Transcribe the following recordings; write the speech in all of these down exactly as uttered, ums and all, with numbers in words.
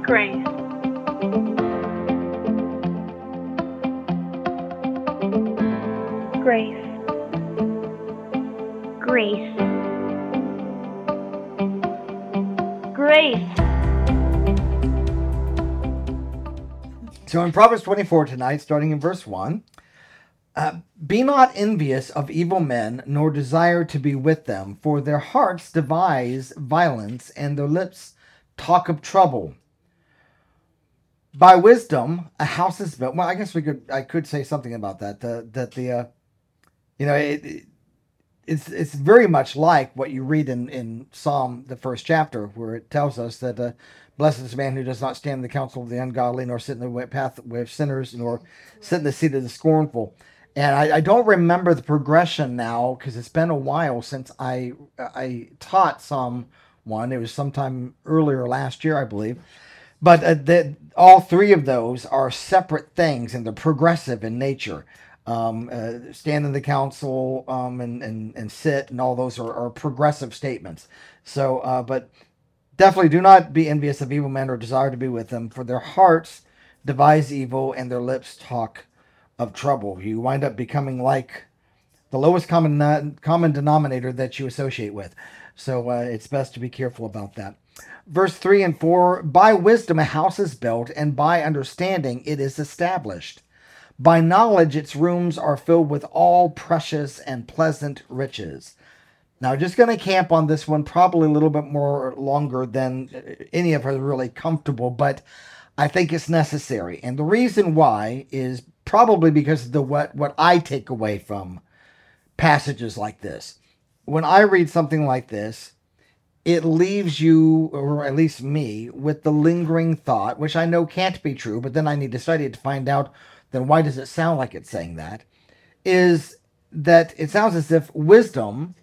Grace. Grace. Grace. Grace. So in Proverbs twenty-four tonight, starting in verse one, uh, be not envious of evil men, nor desire to be with them, for their hearts devise violence, and their lips talk of trouble. By wisdom, a house is built. Well, I guess we could. I could say something about that. The, that the, uh, you know, it, it, it's it's very much like what you read in in Psalm the first chapter, where it tells us that uh, blessed is the man who does not stand in the counsel of the ungodly, nor sit in the path of sinners, nor sit in the seat of the scornful. And I, I don't remember the progression now because it's been a while since I I taught Psalm one. It was sometime earlier last year, I believe. But uh, the, all three of those are separate things, and they're progressive in nature. Um, uh, stand in the council um, and, and, and sit, and all those are, are progressive statements. So, uh, but definitely do not be envious of evil men or desire to be with them, for their hearts devise evil, and their lips talk of trouble. You wind up becoming like the lowest common common denominator that you associate with. So uh, it's best to be careful about that. Verse three and four, by wisdom a house is built, and by understanding it is established. By knowledge its rooms are filled with all precious and pleasant riches. Now, just going to camp on this one probably a little bit more longer than any of us are really comfortable, but I think it's necessary. And the reason why is probably because of the what, what I take away from passages like this. When I read something like this, it leaves you, or at least me, with the lingering thought, which I know can't be true, but then I need to study it to find out, then why does it sound like it's saying that, is that it sounds as if wisdom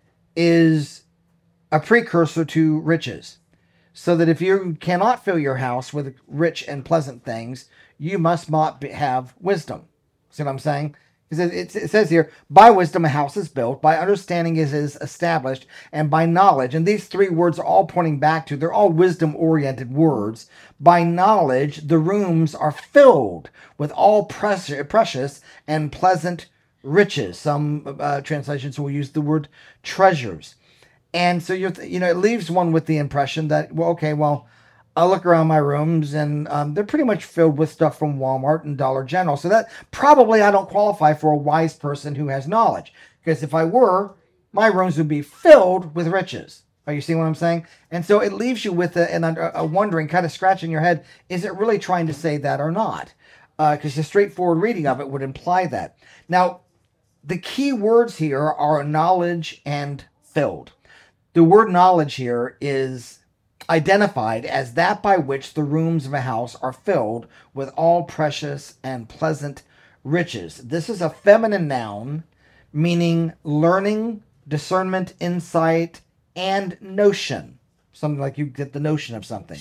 is a precursor to riches. So that if you cannot fill your house with rich and pleasant things, you must not be, have wisdom. See what I'm saying? It says here, by wisdom a house is built, by understanding it is established, and by knowledge. And these three words are all pointing back to, they're all wisdom-oriented words. By knowledge, the rooms are filled with all precious and pleasant riches. Some uh, translations will use the word treasures. And so, you're, you know, it leaves one with the impression that, well, okay, well, I look around my rooms and um, they're pretty much filled with stuff from Walmart and Dollar General. So that probably I don't qualify for a wise person who has knowledge. Because if I were, my rooms would be filled with riches. Are you seeing what I'm saying? And so it leaves you with a, a, a wondering, kind of scratching your head, is it really trying to say that or not? Because uh, the straightforward reading of it would imply that. Now, the key words here are knowledge and filled. The word knowledge here is identified as that by which the rooms of a house are filled with all precious and pleasant riches. This is a feminine noun, meaning learning, discernment, insight, and notion. Something like you get the notion of something.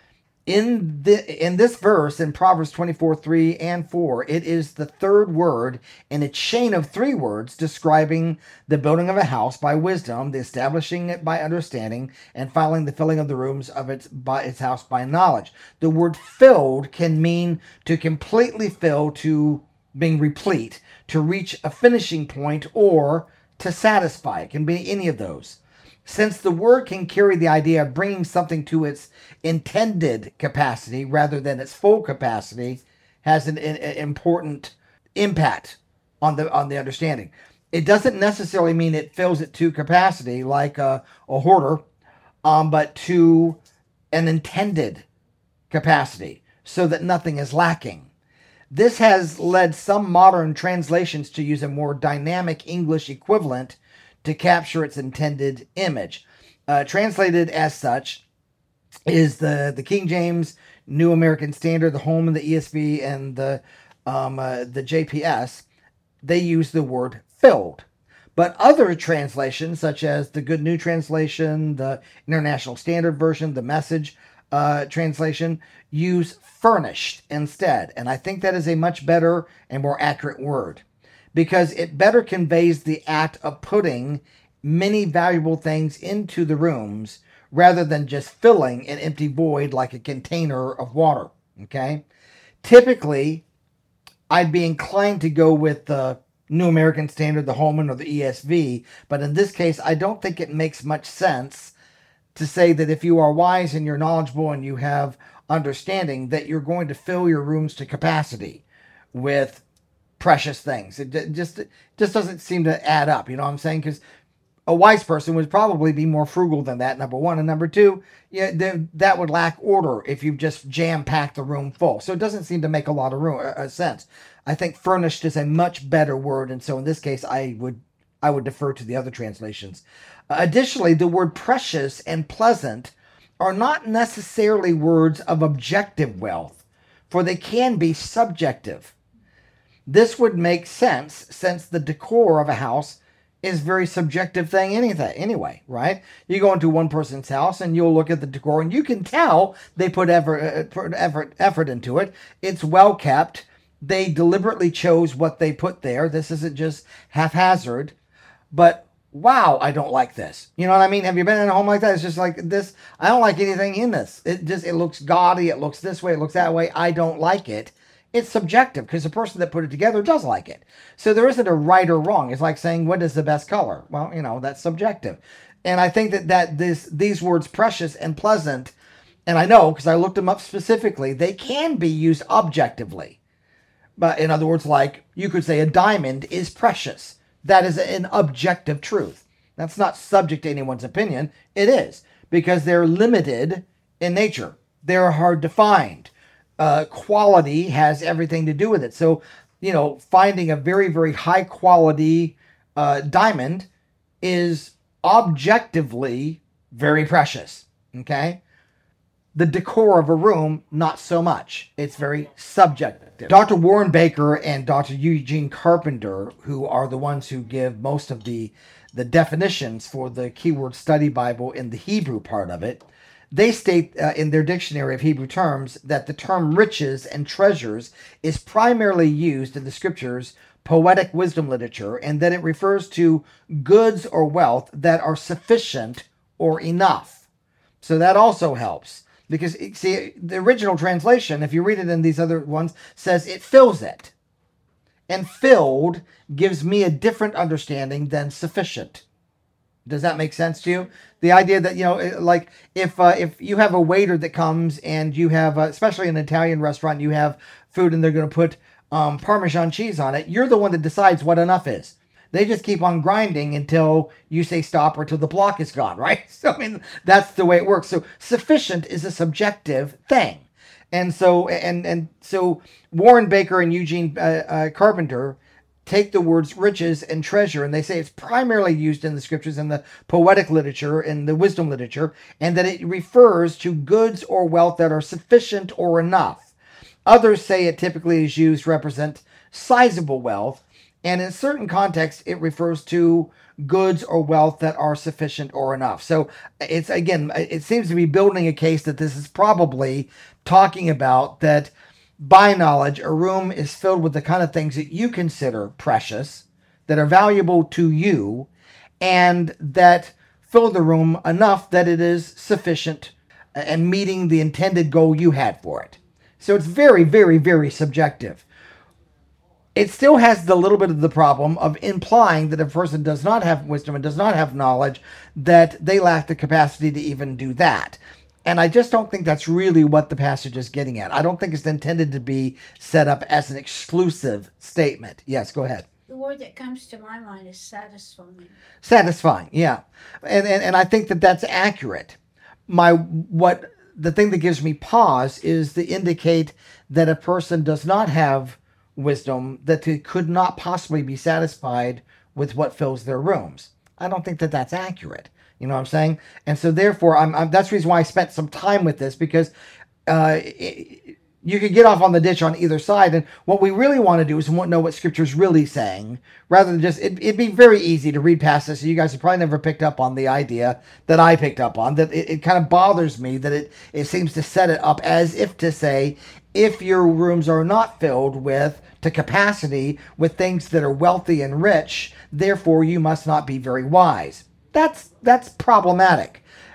In the in this verse, in Proverbs twenty-four, three and four, it is the third word in a chain of three words describing the building of a house by wisdom, the establishing it by understanding, and finally the filling of the rooms of its by its house by knowledge. The word filled can mean to completely fill, to being replete, to reach a finishing point, or to satisfy. It can be any of those. Since the word can carry the idea of bringing something to its intended capacity rather than its full capacity, has an, an, an important impact on the on the understanding. It doesn't necessarily mean it fills it to capacity like a, a hoarder, um, but to an intended capacity so that nothing is lacking. This has led some modern translations to use a more dynamic English equivalent to capture its intended image. Uh, translated as such is the, the King James, New American Standard, the Home and the E S V, and the um, uh, the J P S. They use the word filled. But other translations, such as the Good New Translation, the International Standard Version, the Message uh, translation, use furnished instead. And I think that is a much better and more accurate word, because it better conveys the act of putting many valuable things into the rooms rather than just filling an empty void like a container of water. Okay? Typically, I'd be inclined to go with the New American Standard, the Holman, or the E S V, but in this case, I don't think it makes much sense to say that if you are wise and you're knowledgeable and you have understanding, that you're going to fill your rooms to capacity with precious things. It just it just doesn't seem to add up, you know what I'm saying? Because a wise person would probably be more frugal than that, number one. And number two, yeah, th- that would lack order if you just jam-packed the room full. So it doesn't seem to make a lot of room, uh, sense. I think furnished is a much better word, and so in this case, I would I would defer to the other translations. Uh, additionally, the word precious and pleasant are not necessarily words of objective wealth, for they can be subjective. This would make sense since the decor of a house is a very subjective thing anything, anyway, right? You go into one person's house and you'll look at the decor and you can tell they put effort, put effort, effort into it. It's well kept. They deliberately chose what they put there. This isn't just haphazard. But wow, I don't like this. You know what I mean? Have you been in a home like that? It's just like this. I don't like anything in this. It just, it looks gaudy. It looks this way. It looks that way. I don't like it. It's subjective because the person that put it together does like it. So there isn't a right or wrong. It's like saying, what is the best color? Well, you know, that's subjective. And I think that, that this, these words precious and pleasant, and I know because I looked them up specifically, they can be used objectively. But in other words, like you could say a diamond is precious. That is an objective truth. That's not subject to anyone's opinion. It is because they're limited in nature. They're hard to find. Uh, quality has everything to do with it. So, you know, finding a very, very high quality uh, diamond is objectively very precious. Okay. The decor of a room, not so much. It's very subjective. Doctor Warren Baker and Doctor Eugene Carpenter, who are the ones who give most of the, the definitions for the Keyword Study Bible in the Hebrew part of it, they state uh, in their dictionary of Hebrew terms that the term riches and treasures is primarily used in the scriptures, poetic wisdom literature, and that it refers to goods or wealth that are sufficient or enough. So that also helps. Because, see, the original translation, if you read it in these other ones, says it fills it. And filled gives me a different understanding than sufficient. Does that make sense to you? The idea that, you know, like if uh, if you have a waiter that comes and you have, uh, especially in an Italian restaurant, you have food and they're going to put um, Parmesan cheese on it, you're the one that decides what enough is. They just keep on grinding until you say stop or until the block is gone, right? So, I mean, that's the way it works. So sufficient is a subjective thing. And so, and, and so Warren Baker and Eugene uh, uh, Carpenter take the words riches and treasure, and they say it's primarily used in the scriptures, in the poetic literature, in the wisdom literature, and that it refers to goods or wealth that are sufficient or enough. Others say it typically is used to represent sizable wealth, and in certain contexts, it refers to goods or wealth that are sufficient or enough. So it's, again, it seems to be building a case that this is probably talking about that by knowledge, a room is filled with the kind of things that you consider precious, that are valuable to you, and that fill the room enough that it is sufficient and meeting the intended goal you had for it. So it's very, very, very subjective. It still has the little bit of the problem of implying that if a person does not have wisdom and does not have knowledge, that they lack the capacity to even do that. And I just don't think that's really what the passage is getting at. I don't think it's intended to be set up as an exclusive statement. Yes, go ahead. The word that comes to my mind is satisfying. Satisfying, yeah. And, and, and I think that that's accurate. My what the thing that gives me pause is to indicate that a person does not have wisdom, that they could not possibly be satisfied with what fills their rooms. I don't think that that's accurate. You know what I'm saying? And so therefore, I'm, I'm that's the reason why I spent some time with this, because uh, it, you could get off on the ditch on either side. And what we really want to do is want to know what Scripture's really saying, rather than just, it, it'd be very easy to read past this. So you guys have probably never picked up on the idea that I picked up on, that it, it kind of bothers me that it, it seems to set it up as if to say, if your rooms are not filled with, to capacity, with things that are wealthy and rich, therefore you must not be very wise. That's that's problematic.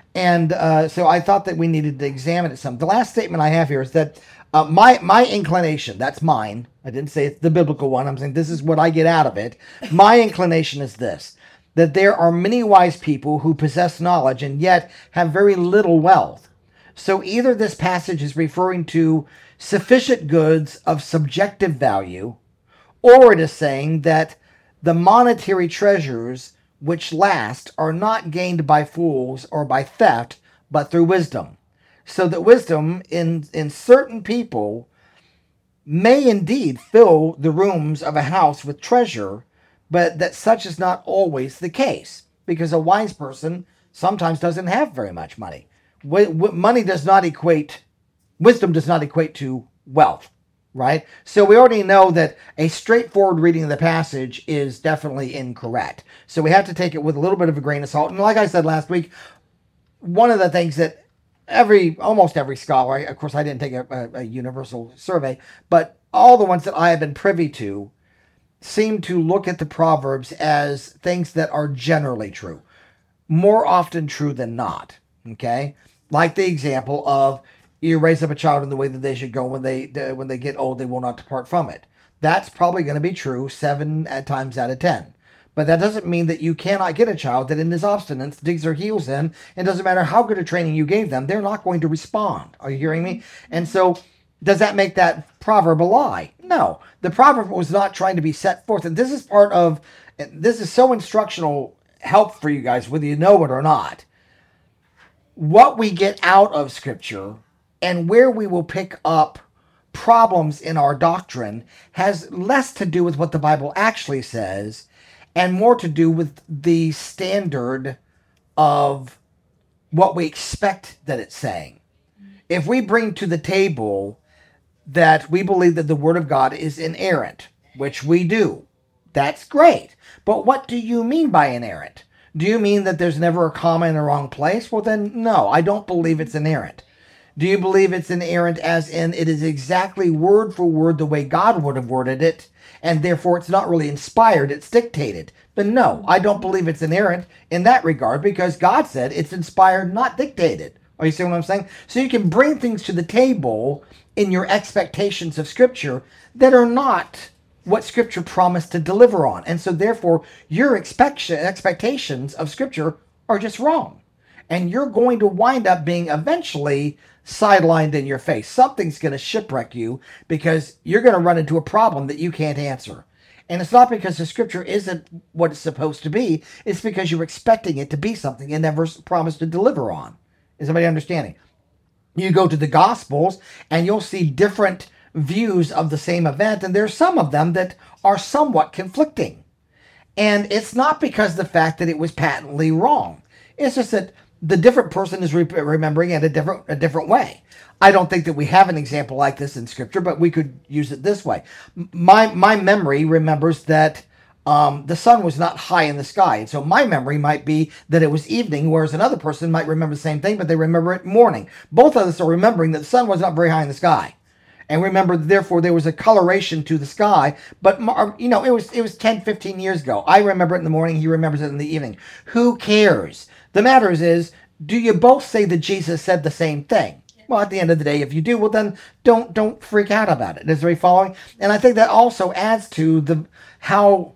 And uh, so I thought that we needed to examine it some. The last statement I have here is that uh, my my inclination, that's mine. I didn't say it's the biblical one. I'm saying this is what I get out of it. My inclination is this, that there are many wise people who possess knowledge and yet have very little wealth. So either this passage is referring to sufficient goods of subjective value, or it is saying that the monetary treasures which last are not gained by fools or by theft, but through wisdom. So that wisdom in, in certain people may indeed fill the rooms of a house with treasure, but that such is not always the case, because a wise person sometimes doesn't have very much money. W- w- money does not equate, wisdom does not equate to wealth. Right? So we already know that a straightforward reading of the passage is definitely incorrect. So we have to take it with a little bit of a grain of salt. And like I said last week, one of the things that every, almost every scholar, of course I didn't take a, a, a universal survey, but all the ones that I have been privy to seem to look at the Proverbs as things that are generally true. More often true than not. Okay? Like the example of, you raise up a child in the way that they should go. When they when they get old, they will not depart from it. That's probably going to be true seven times out of ten. But that doesn't mean that you cannot get a child that in his obstinance digs their heels in, and doesn't matter how good a training you gave them, they're not going to respond. Are you hearing me? And so, does that make that proverb a lie? No. The proverb was not trying to be set forth. And this is part of, this is so instructional help for you guys, whether you know it or not. What we get out of Scripture and where we will pick up problems in our doctrine has less to do with what the Bible actually says and more to do with the standard of what we expect that it's saying. If we bring to the table that we believe that the Word of God is inerrant, which we do, that's great. But what do you mean by inerrant? Do you mean that there's never a comma in the wrong place? Well, then, no, I don't believe it's inerrant. Do you believe it's inerrant as in it is exactly word for word the way God would have worded it, and therefore it's not really inspired, it's dictated? But no, I don't believe it's inerrant in that regard, because God said it's inspired, not dictated. Are you seeing what I'm saying? So you can bring things to the table in your expectations of Scripture that are not what Scripture promised to deliver on. And so therefore, your expect- expectations of Scripture are just wrong. And you're going to wind up being eventually sidelined in your face. Something's going to shipwreck you because you're going to run into a problem that you can't answer. And it's not because the Scripture isn't what it's supposed to be. It's because you're expecting it to be something it never promised to deliver on. Is everybody understanding? You go to the Gospels and you'll see different views of the same event. And there's some of them that are somewhat conflicting. And it's not because of the fact that it was patently wrong. It's just that the different person is re- remembering it a different a different way. I don't think that we have an example like this in Scripture, but we could use it this way. My my memory remembers that um, the sun was not high in the sky, and so my memory might be that it was evening, whereas another person might remember the same thing, but they remember it morning. Both of us are remembering that the sun was not very high in the sky, and remember, therefore, there was a coloration to the sky. But you know, it was it was ten, fifteen years ago. I remember it in the morning. He remembers it in the evening. Who cares? The matter is, is, do you both say that Jesus said the same thing? Well, at the end of the day, if you do, well, then don't don't freak out about it. Is everybody following? And I think that also adds to the how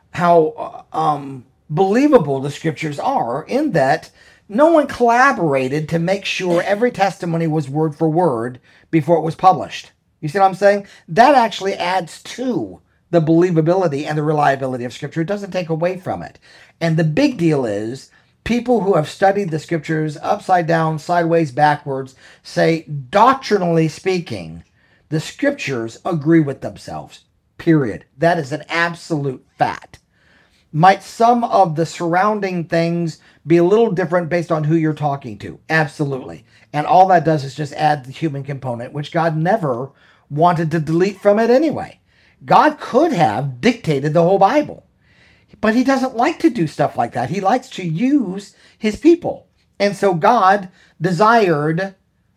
how uh, um, believable the Scriptures are, in that no one collaborated to make sure every testimony was word for word before it was published. You see what I'm saying? That actually adds to the believability and the reliability of Scripture. It doesn't take away from it. And the big deal is, people who have studied the Scriptures upside down, sideways, backwards, say, doctrinally speaking, the Scriptures agree with themselves. Period. That is an absolute fact. Might some of the surrounding things be a little different based on who you're talking to? Absolutely. And all that does is just add the human component, which God never wanted to delete from it anyway. God could have dictated the whole Bible. But he doesn't like to do stuff like that. He likes to use his people. And so God desired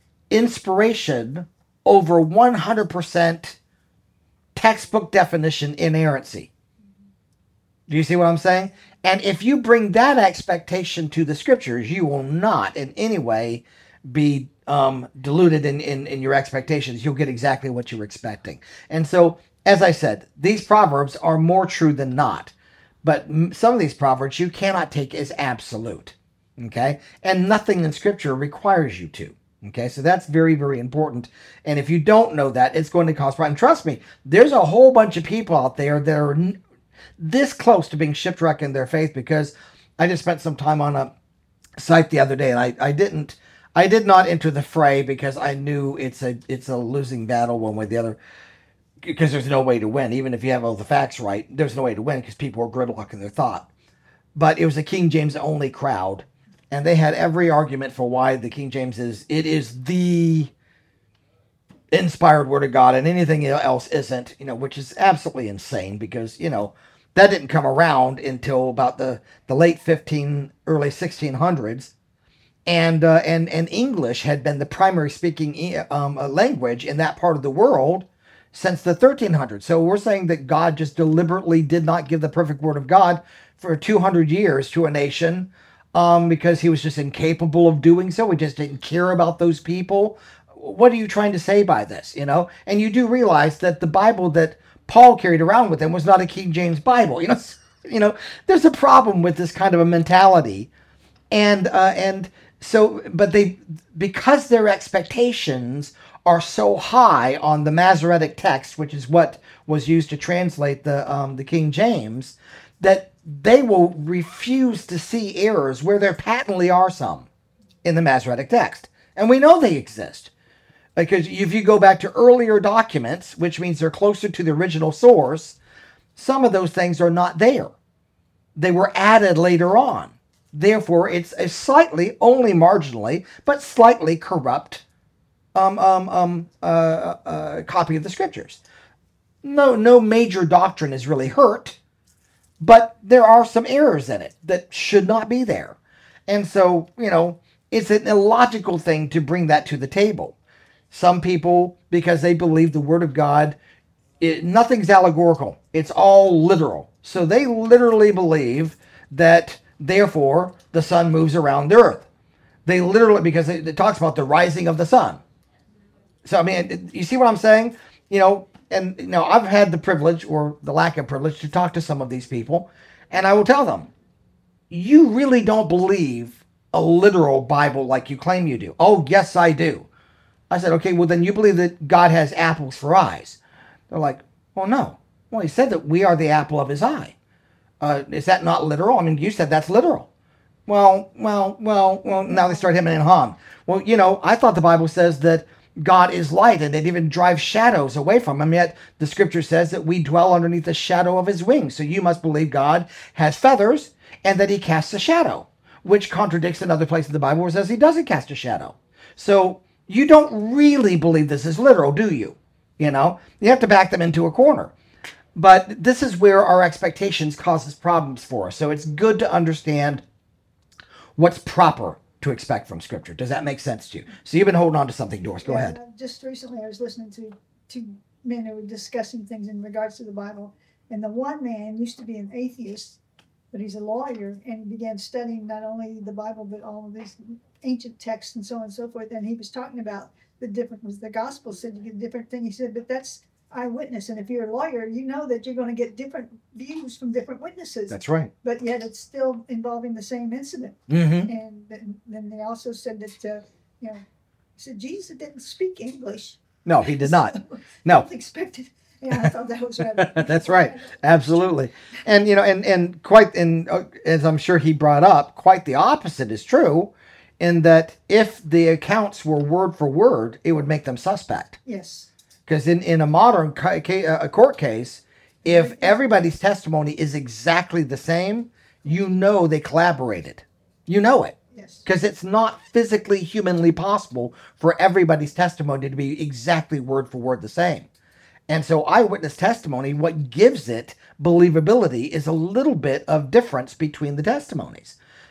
inspiration over one hundred percent textbook definition inerrancy. Do you see what I'm saying? And if you bring that expectation to the scriptures, you will not in any way be um, diluted in, in, in your expectations. You'll get exactly what you were expecting. And so, as I said, these proverbs are more true than not. But some of these proverbs you cannot take as absolute. Okay? And nothing in scripture requires you to. Okay? So that's very, very important. And if you don't know that, it's going to cause problems. Trust me, there's a whole bunch of people out there that are this close to being shipwrecked in their faith, because I just spent some time on a site the other day, and I, I didn't I did not enter the fray because I knew it's a it's a losing battle one way or the other, because there's no way to win. Even if you have all the facts right, there's no way to win because people are gridlocked in their thought. But it was a King James only crowd, and they had every argument for why the King James is it is the inspired word of God, and anything else isn't, you know, which is absolutely insane, because, you know, that didn't come around until about the, the late fifteen, early sixteen hundreds. And, uh, and, and English had been the primary speaking um, language in that part of the world since the thirteen hundreds. So we're saying that God just deliberately did not give the perfect word of God for two hundred years to a nation um, because he was just incapable of doing so. He just didn't care about those people. What are you trying to say by this, you know? And you do realize that the Bible that Paul carried around with him was not a King James Bible. You know, you know, there's a problem with this kind of a mentality. And, uh, and so, but they, because their expectations are so high on the Masoretic text, which is what was used to translate the, um, the King James, that they will refuse to see errors where there patently are some in the Masoretic text. And we know they exist. Because if you go back to earlier documents, which means they're closer to the original source, some of those things are not there. They were added later on. Therefore, it's a slightly, only marginally, but slightly corrupt um, um, um, uh, uh, copy of the scriptures. No, no major doctrine is really hurt, but there are some errors in it that should not be there. And so, you know, it's an illogical thing to bring that to the table. Some people, because they believe the word of God, it, nothing's allegorical. It's all literal. So they literally believe that, therefore, the sun moves around the earth. They literally, because it, it talks about the rising of the sun. So, I mean, you see what I'm saying? You know, and, you know, I've had the privilege, or the lack of privilege, to talk to some of these people, and I will tell them, you really don't believe a literal Bible like you claim you do. Oh, yes, I do. I said, okay, well, then you believe that God has apples for eyes. They're like, well, no. Well, he said that we are the apple of his eye. Uh, is that not literal? I mean, you said that's literal. Well, well, well, well, now they start hemming and hawing. Well, you know, I thought the Bible says that God is light and it even drives shadows away from him. Yet the scripture says that we dwell underneath the shadow of his wings. So you must believe God has feathers and that he casts a shadow, which contradicts another place in the Bible where it says he doesn't cast a shadow. So you don't really believe this is literal, do you? You know, you have to back them into a corner. But this is where our expectations causes problems for us. So it's good to understand what's proper to expect from Scripture. Does that make sense to you? So you've been holding on to something, Doris. Go Yeah, ahead. uh, Just recently I was listening to two men who were discussing things in regards to the Bible. And the one man used to be an atheist, but he's a lawyer, and he began studying not only the Bible, but all of these ancient texts and so on and so forth. And he was talking about the different, was the gospel said you get a different thing. He said, but that's eyewitness. And if you're a lawyer, you know that you're going to get different views from different witnesses. That's right. But yet it's still involving the same incident. Mm-hmm. And then, then they also said that, uh, you know, said Jesus didn't speak English. No, he did not. No. Expected. Yeah, I thought that was right. That's right. Absolutely. And, you know, and, and quite, and uh, as I'm sure he brought up, quite the opposite is true, in that if the accounts were word for word, it would make them suspect. Yes. Because in, in a modern ca- ca- a court case, if everybody's testimony is exactly the same, you know they collaborated. You know it. Yes. Because it's not physically, humanly possible for everybody's testimony to be exactly word for word the same. And so eyewitness testimony, what gives it believability is a little bit of difference between the testimonies.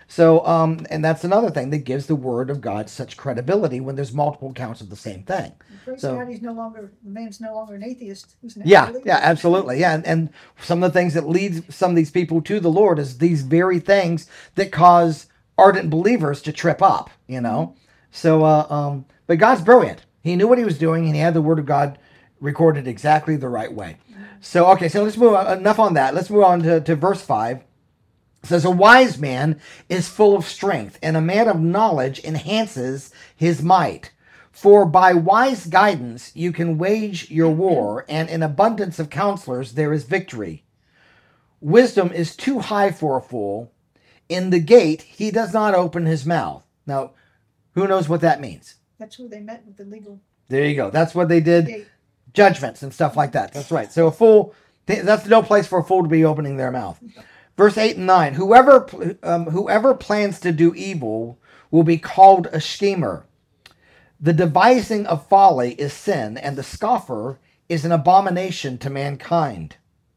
So, um, and that's another thing that gives the word of God such credibility when there's multiple accounts of the same thing. And praise So- God, he's no longer, the man's no longer an atheist. He's an Yeah, believer. yeah, absolutely. Yeah, and, and some of the things that leads some of these people to the Lord is these very things that cause ardent believers to trip up, you know? So, uh, um, but God's brilliant. He knew what he was doing, and he had the word of God recorded exactly the right way. So, okay, so let's move on. Enough on that. Let's move on to, to verse five. It says, a wise man is full of strength, and a man of knowledge enhances his might. For by wise guidance you can wage your war, and in abundance of counselors there is victory. Wisdom is too high for a fool. In the gate he does not open his mouth. Now, who knows what that means? That's where they met with the legal There you go. That's what they did. gate. Judgments and stuff like that. That's right. So a fool, that's no place for a fool to be opening their mouth. Verse eight and nine, whoever, um, whoever plans to do evil will be called a schemer. The devising of folly is sin, and the scoffer is an abomination to mankind.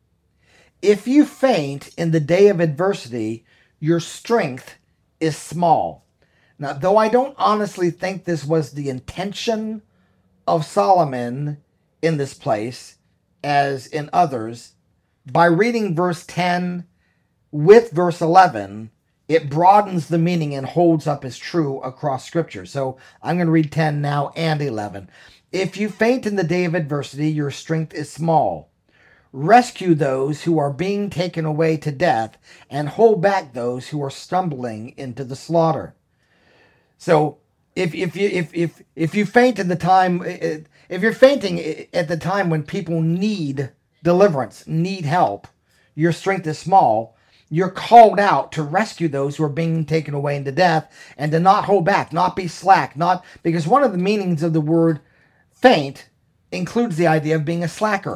If you faint in the day of adversity, your strength is small. Now, though I don't honestly think this was the intention of Solomon in this place, as in others, by reading verse ten with verse eleven, it broadens the meaning and holds up as true across Scripture. So I'm going to read ten now and eleven. If you faint in the day of adversity, your strength is small. Rescue those who are being taken away to death, and hold back those who are stumbling into the slaughter. So if if you if if if you faint in the time, if you're fainting at the time when people need deliverance, need help, your strength is small. You're called out to rescue those who are being taken away into death, and to not hold back, not be slack, not because one of the meanings of the word faint includes the idea of being a slacker.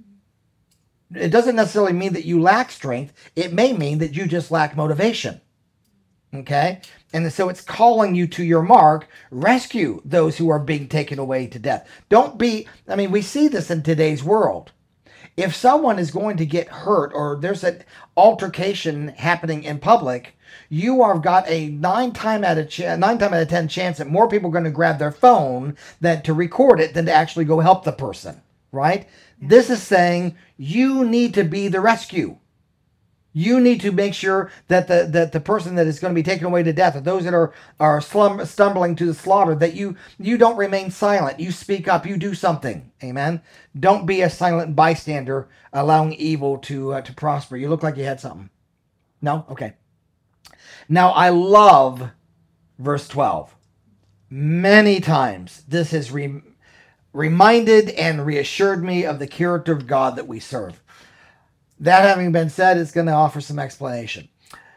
It doesn't necessarily mean that you lack strength. It may mean that you just lack motivation. Okay? And so it's calling you to your mark. Rescue those who are being taken away to death. Don't be, I mean, we see this in today's world. If someone is going to get hurt or there's an altercation happening in public, you have got a nine time out of ch- nine time out of ten chance that more people are going to grab their phone than to record it than to actually go help the person, right? Yeah. This is saying you need to be the rescue. You need to make sure that the that the person that is going to be taken away to death, or those that are are slum, stumbling to the slaughter, that you you don't remain silent. You speak up. You do something. Amen. Don't be a silent bystander, allowing evil to uh, to prosper. You look like you had something. No? Okay. Now I love verse twelve. Many times this has re- reminded and reassured me of the character of God that we serve. That having been said, it's going to offer some explanation.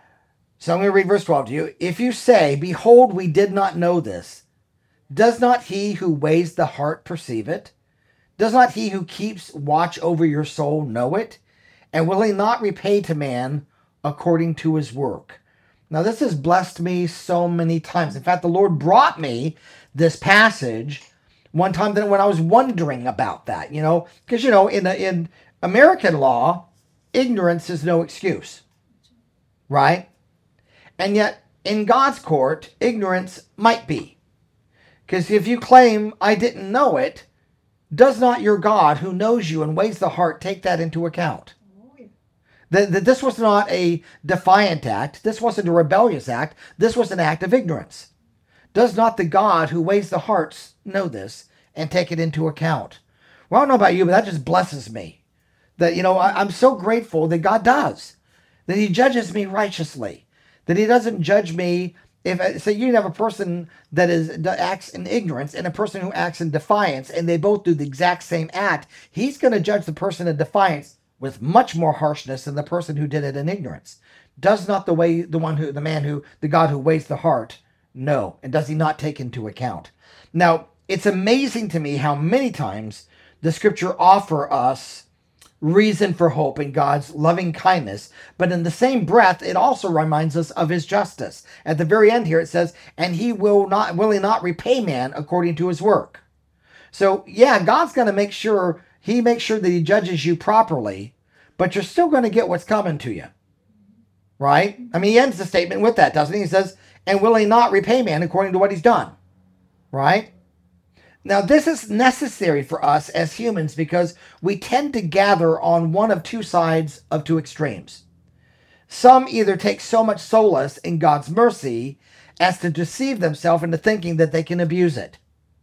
So I'm going to read verse twelve to you. If you say, behold, we did not know this, does not he who weighs the heart perceive it? Does not he who keeps watch over your soul know it? And will he not repay to man according to his work? Now this has blessed me so many times. In fact, the Lord brought me this passage one time when I was wondering about that, you know, because, you know, in, in American law, ignorance is no excuse, right? And yet, in God's court, ignorance might be. Because if you claim, I didn't know it, does not your God, who knows you and weighs the heart, take that into account? Oh, yeah. That, that this was not a defiant act. This wasn't a rebellious act. This was an act of ignorance. Does not the God who weighs the hearts know this and take it into account? Well, I don't know about you, but that just blesses me. That, you know, I, I'm so grateful that God does. That he judges me righteously. That he doesn't judge me. If so, you have a person that is that acts in ignorance and a person who acts in defiance, and they both do the exact same act. He's going to judge the person in defiance with much more harshness than the person who did it in ignorance. Does not the way the one who the man who the God who weighs the heart know? And does he not take into account? Now, it's amazing to me how many times the Scripture offer us reason for hope in God's loving kindness, but in the same breath, it also reminds us of his justice. At the very end here, it says, and he will not, will he not repay man according to his work? So yeah, God's going to make sure, he makes sure that he judges you properly, but you're still going to get what's coming to you. right? I mean, he ends the statement with that, doesn't he? He says, and will he not repay man according to what he's done, right? Now, this is necessary for us as humans because we tend to gather on one of two sides of two extremes. Some either take so much solace in God's mercy as to deceive themselves into thinking that they can abuse it.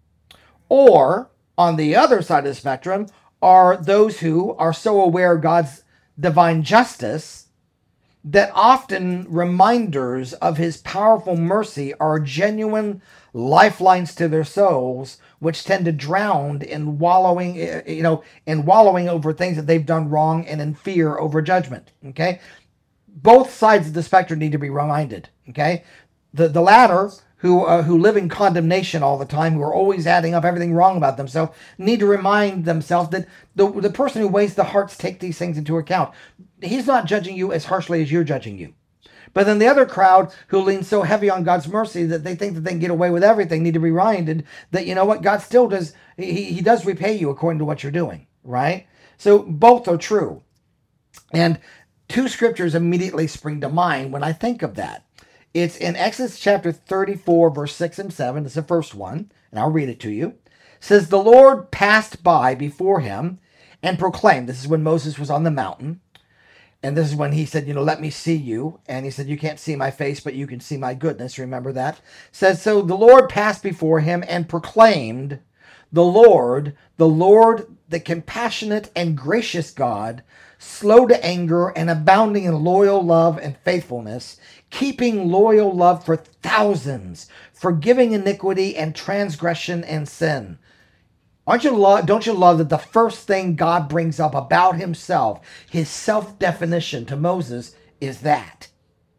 Or, on the other side of the spectrum, are those who are so aware of God's divine justice that often reminders of his powerful mercy are genuine lifelines to their souls, which tend to drown in wallowing, you know, in wallowing over things that they've done wrong and in fear over judgment. Okay, both sides of the spectrum need to be reminded. Okay, the the latter, who uh, who live in condemnation all the time, who are always adding up everything wrong about themselves, need to remind themselves that the the person who weighs the hearts take these things into account. He's not judging you as harshly as you're judging you. But then the other crowd who leans so heavy on God's mercy that they think that they can get away with everything need to be reminded that, you know what, God still does, he, he does repay you according to what you're doing, right? So both are true. And two scriptures immediately spring to mind when I think of that. It's in Exodus chapter thirty-four, verse six and seven. It's the first one, and I'll read it to you. It says, the Lord passed by before him and proclaimed, this is when Moses was on the mountain, and this is when he said, you know, let me see you. And he said, you can't see my face, but you can see my goodness. Remember that? It says, so the Lord passed before him and proclaimed, the Lord, the Lord, the compassionate and gracious God, slow to anger and abounding in loyal love and faithfulness, keeping loyal love for thousands, forgiving iniquity and transgression and sin. Aren't you lo- don't you love that the first thing God brings up about himself, his self-definition to Moses, is that?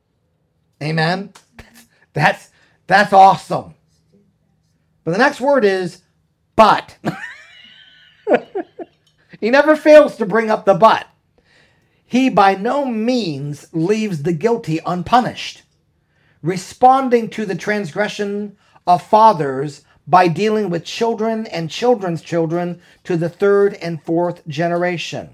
Amen? That's, that's awesome. But the next word is, but. He never fails to bring up the but. He by no means leaves the guilty unpunished, responding to the transgression of fathers by dealing with children and children's children to the third and fourth generation.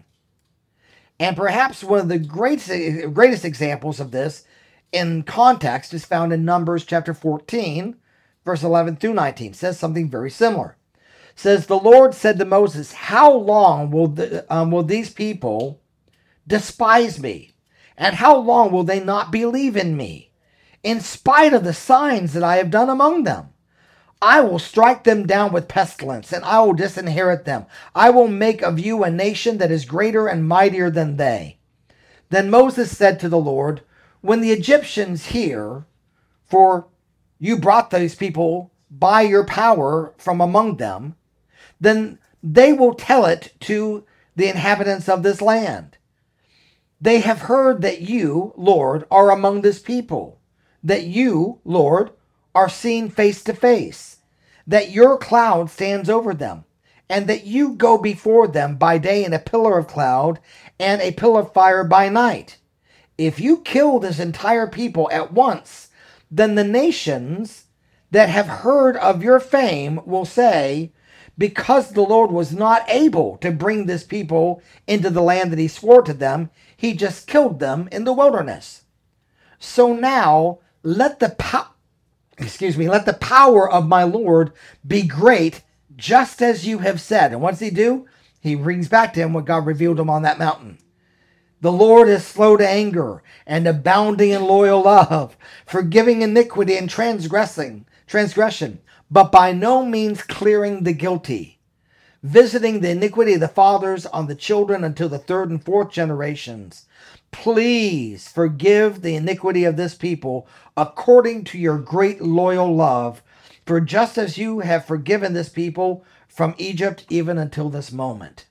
And perhaps one of the greatest, greatest examples of this in context is found in Numbers chapter fourteen, verse eleven through nineteen. It says something very similar. It says, the Lord said to Moses, how long will, the, um, will these people despise me? And how long will they not believe in me, in spite of the signs that I have done among them? I will strike them down with pestilence, and I will disinherit them. I will make of you a nation that is greater and mightier than they. Then Moses said to the Lord, when the Egyptians hear, for you brought these people by your power from among them, then they will tell it to the inhabitants of this land. They have heard that you, Lord, are among this people, that you, Lord, are seen face to face, that your cloud stands over them, and that you go before them by day in a pillar of cloud and a pillar of fire by night. If you kill this entire people at once, then the nations that have heard of your fame will say, because the Lord was not able to bring this people into the land that he swore to them, he just killed them in the wilderness. So now let the power Excuse me, let the power of my Lord be great, just as you have said. And what does he do? He brings back to him what God revealed to him on that mountain. The Lord is slow to anger and abounding in loyal love, forgiving iniquity and transgressing, transgression, but by no means clearing the guilty, visiting the iniquity of the fathers on the children until the third and fourth generations. Please forgive the iniquity of this people according to your great loyal love, for just as you have forgiven this people from Egypt even until this moment.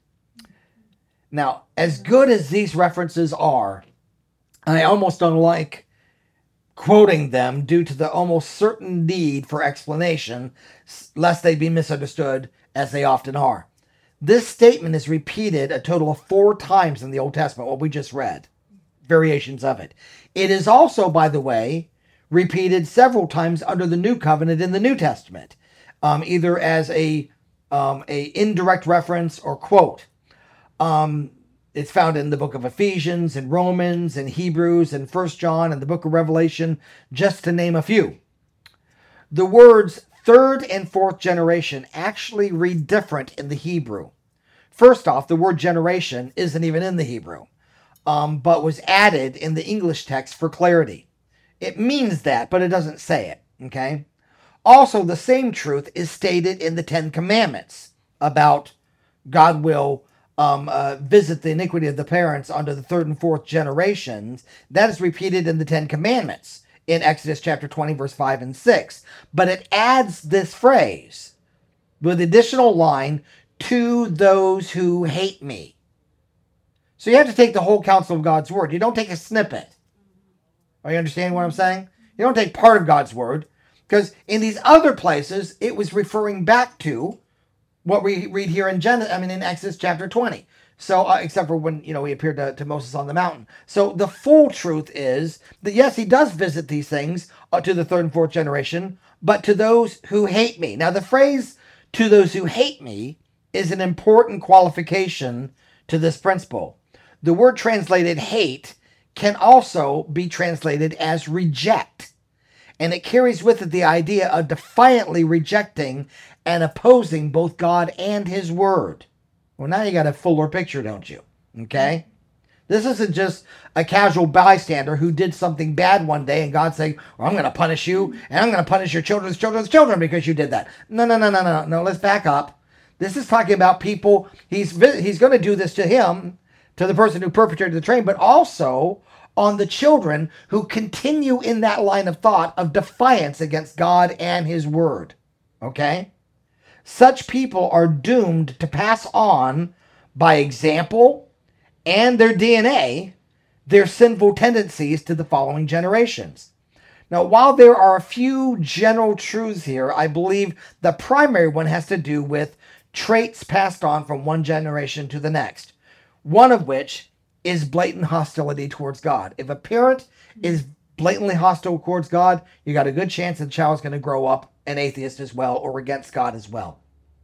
Now, as good as these references are, I almost don't like quoting them due to the almost certain need for explanation, lest they be misunderstood, as they often are. This statement is repeated a total of four times in the Old Testament, what we just read. Variations of it. It is also, by the way, repeated several times under the New Covenant in the New Testament, um, either as a um, a indirect reference or quote. Um, It's found in the book of Ephesians and Romans and Hebrews and First John and the book of Revelation, just to name a few. The words third and fourth generation actually read different in the Hebrew. First off, the word generation isn't even in the Hebrew, um, but was added in the English text for clarity. It means that, but it doesn't say it, okay? Also, the same truth is stated in the Ten Commandments about God will um, uh, visit the iniquity of the parents unto the third and fourth generations. That is repeated in the Ten Commandments in Exodus chapter twenty, verse five and six. But it adds this phrase with additional line, to those who hate me. So you have to take the whole counsel of God's word. You don't take a snippet. Are you understanding what I'm saying? You don't take part of God's word. Because in these other places, it was referring back to what we read here in Genesis, I mean in Exodus chapter twenty. So, uh, except for when, you know, he appeared to, to Moses on the mountain. So the full truth is that yes, he does visit these things uh, to the third and fourth generation, but to those who hate me. Now the phrase, to those who hate me, is an important qualification to this principle. The word translated hate can also be translated as reject. And it carries with it the idea of defiantly rejecting and opposing both God and his word. Well, now you got a fuller picture, don't you? Okay? This isn't just a casual bystander who did something bad one day and God saying, well, I'm going to punish you and I'm going to punish your children's children's children because you did that. No, no, no, no, no, no. Let's back up. This is talking about people, he's he's going to do this to him, to the person who perpetrated the train, but also on the children who continue in that line of thought of defiance against God and his word. Okay? Such people are doomed to pass on by example and their D N A their sinful tendencies to the following generations. Now, while there are a few general truths here, I believe the primary one has to do with traits passed on from one generation to the next, one of which is blatant hostility towards God. If a parent is blatantly hostile towards God, you got a good chance that the child's going to grow up an atheist as well, or against God as well.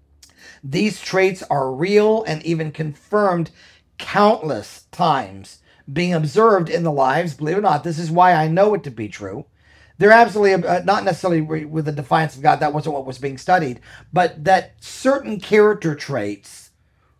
These traits are real and even confirmed countless times, being observed in the lives, believe it or not. This is why I know it to be true. They're absolutely uh, not necessarily with the defiance of God. That wasn't what was being studied, but that certain character traits,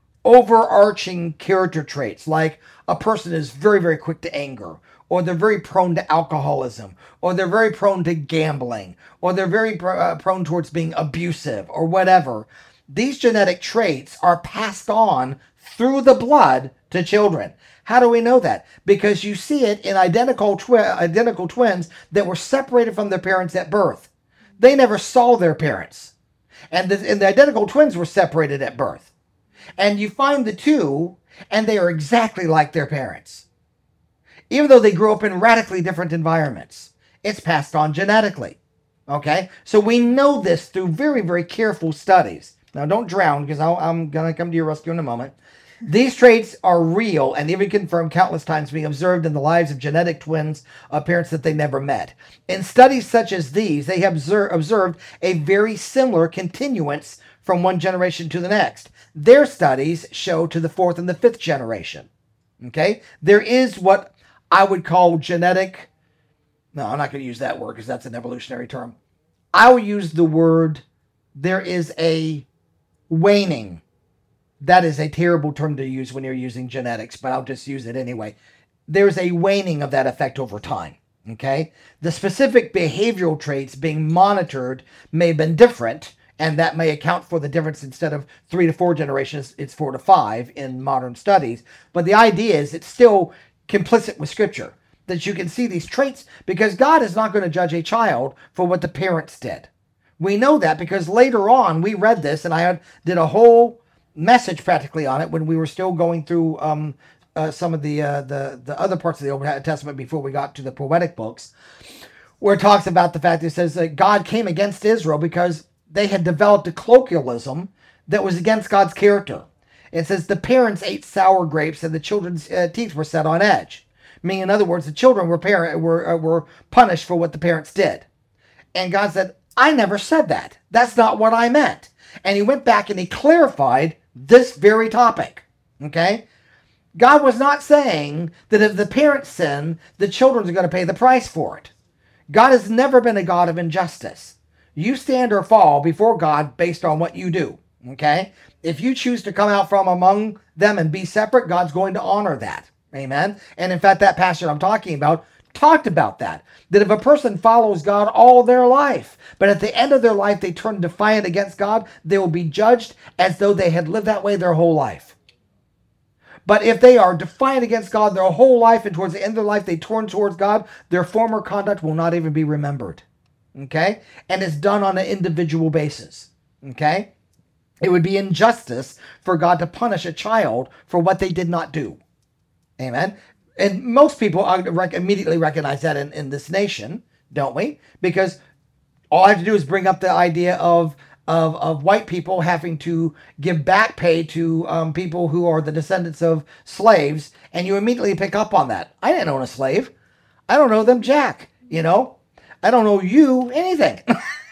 overarching character traits, like a person is very, very quick to anger, or they're very prone to alcoholism, or they're very prone to gambling, or they're very pr- uh, prone towards being abusive, or whatever. These genetic traits are passed on through the blood to children. How do we know that? Because you see it in identical twi- identical twins that were separated from their parents at birth. They never saw their parents. And the, and the identical twins were separated at birth. And you find the two, and they are exactly like their parents. Even though they grew up in radically different environments. It's passed on genetically. Okay? So we know this through very, very careful studies. Now don't drown, because I'll, I'm going to come to your rescue in a moment. These traits are real and even confirmed countless times, being observed in the lives of genetic twins of parents that they never met. In studies such as these, they have observed, observed a very similar continuance from one generation to the next. Their studies show to the fourth and the fifth generation. Okay? There is what I would call genetic... No, I'm not going to use that word because that's an evolutionary term. I will use the word, there is a waning. That is a terrible term to use when you're using genetics, but I'll just use it anyway. There's a waning of that effect over time, okay? The specific behavioral traits being monitored may have been different, and that may account for the difference. Instead of three to four generations, it's four to five in modern studies. But the idea is it's still complicit with Scripture, that you can see these traits, because God is not going to judge a child for what the parents did. We know that because later on we read this, and I had, did a whole message practically on it when we were still going through um, uh, some of the, uh, the the other parts of the Old Testament before we got to the poetic books, where it talks about the fact that it says that God came against Israel because they had developed a colloquialism that was against God's character. It says the parents ate sour grapes and the children's uh, teeth were set on edge. Meaning, in other words, the children were parent were uh, were punished for what the parents did. And God said, I never said that. That's not what I meant. And he went back and he clarified this very topic. Okay? God was not saying that if the parents sin, the children are going to pay the price for it. God has never been a God of injustice. You stand or fall before God based on what you do. Okay? If you choose to come out from among them and be separate, God's going to honor that. Amen? And in fact, that passage I'm talking about talked about that. That if a person follows God all their life, but at the end of their life they turn defiant against God, they will be judged as though they had lived that way their whole life. But if they are defiant against God their whole life, and towards the end of their life they turn towards God, their former conduct will not even be remembered. Okay? And it's done on an individual basis. Okay? It would be injustice for God to punish a child for what they did not do. Amen? And most people immediately recognize that in, in this nation, don't we? Because all I have to do is bring up the idea of Of, of white people having to give back pay to um, people who are the descendants of slaves, and you immediately pick up on that. I didn't own a slave. I don't know them jack, you know. I don't owe you anything.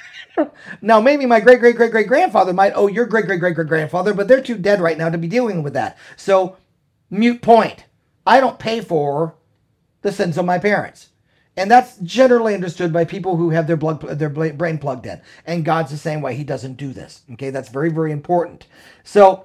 Now, maybe my great-great-great-great-grandfather might owe your great-great-great-great-grandfather, but they're too dead right now to be dealing with that. So, mute point. I don't pay for the sins of my parents. And that's generally understood by people who have their blood, their brain plugged in. And God's the same way. He doesn't do this. Okay, that's very, very important. So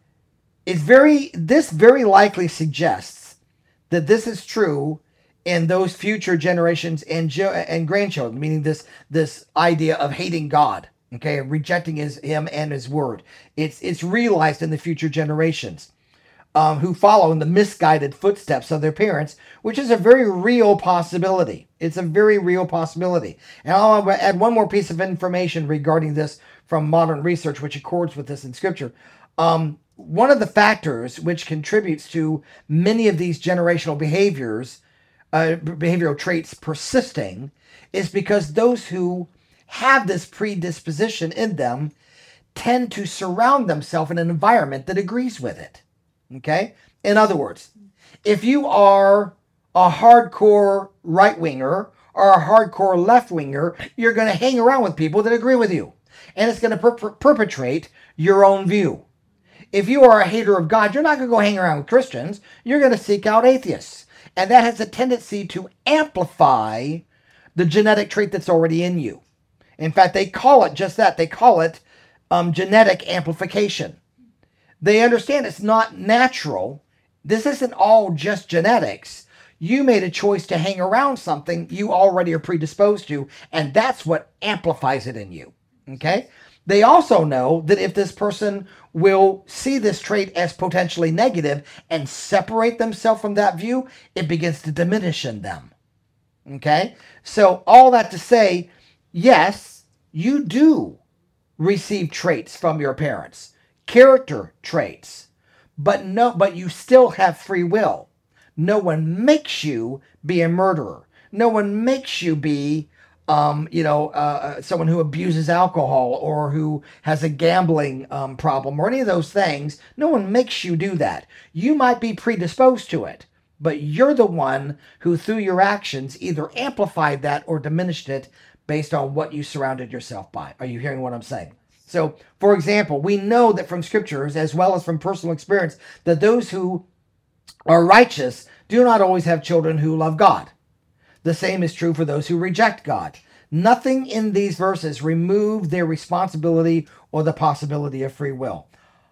it's very, this very likely suggests that this is true in those future generations and and grandchildren, meaning this this idea of hating God, okay, rejecting his him and his word. It's it's realized in the future generations. Um, who follow in the misguided footsteps of their parents, which is a very real possibility. It's a very real possibility. And I'll add one more piece of information regarding this from modern research, which accords with this in Scripture. Um, one of the factors which contributes to many of these generational behaviors, uh, behavioral traits persisting, is because those who have this predisposition in them tend to surround themselves in an environment that agrees with it. Okay? In other words, if you are a hardcore right-winger or a hardcore left-winger, you're going to hang around with people that agree with you. And it's going to per- per- perpetrate your own view. If you are a hater of God, you're not going to go hang around with Christians. You're going to seek out atheists. And that has a tendency to amplify the genetic trait that's already in you. In fact, they call it just that. They call it um, genetic amplification. They understand it's not natural. This isn't all just genetics. You made a choice to hang around something you already are predisposed to, and that's what amplifies it in you. Okay? They also know that if this person will see this trait as potentially negative and separate themselves from that view, it begins to diminish in them. Okay? So all that to say, yes, you do receive traits from your parents. Character traits, but no, but you still have free will. No one makes you be a murderer. No one makes you be, um, you know, uh, someone who abuses alcohol or who has a gambling um, problem or any of those things. No one makes you do that. You might be predisposed to it, but you're the one who, through your actions, either amplified that or diminished it based on what you surrounded yourself by. Are you hearing what I'm saying? So, for example, we know that from scriptures, as well as from personal experience, that those who are righteous do not always have children who love God. The same is true for those who reject God. Nothing in these verses remove their responsibility or the possibility of free will.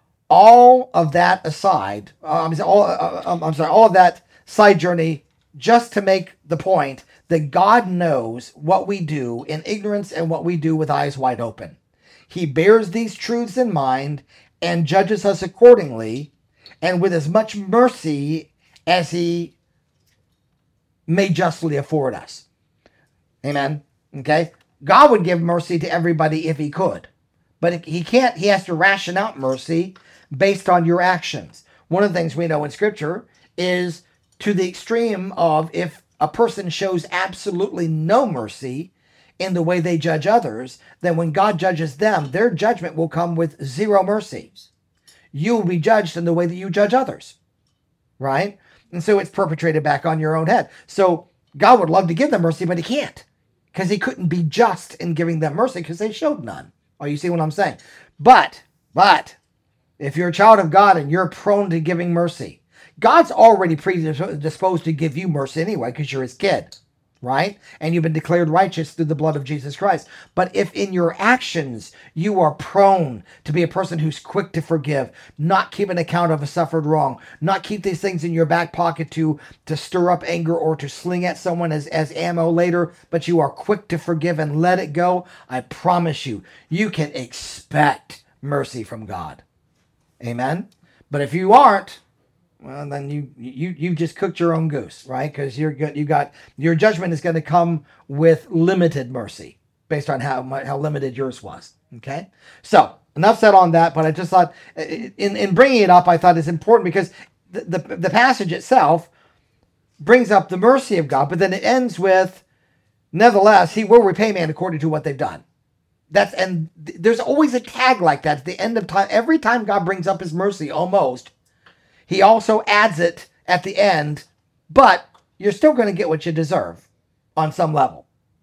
All of that aside, uh, I'm, sorry, all, uh, I'm sorry, all of that side journey just to make the point that God knows what we do in ignorance and what we do with eyes wide open. He bears these truths in mind and judges us accordingly and with as much mercy as he may justly afford us. Amen. Okay? God would give mercy to everybody if he could. But he can't. He has to ration out mercy based on your actions. One of the things we know in Scripture is to the extreme of if a person shows absolutely no mercy in the way they judge others, then when God judges them, their judgment will come with zero mercy. You will be judged in the way that you judge others, right? And so it's perpetrated back on your own head. So God would love to give them mercy, but he can't, because he couldn't be just in giving them mercy because they showed none. Oh, you see what I'm saying? But, but, if you're a child of God and you're prone to giving mercy, God's already predisposed to give you mercy anyway because you're his kid, right? And you've been declared righteous through the blood of Jesus Christ. But if in your actions you are prone to be a person who's quick to forgive, not keep an account of a suffered wrong, not keep these things in your back pocket to, to stir up anger or to sling at someone as, as ammo later, but you are quick to forgive and let it go, I promise you, you can expect mercy from God. Amen? But if you aren't, well, then you you you just cooked your own goose, right? Because you're good. You got your judgment is going to come with limited mercy based on how how limited yours was. Okay, so enough said on that. But I just thought in in bringing it up, I thought it's important because the the, the passage itself brings up the mercy of God, but then it ends with, nevertheless, He will repay man according to what they've done. That's and there's always a tag like that at the end of time. Every time God brings up His mercy, almost. He also adds it at the end, but you're still going to get what you deserve on some level,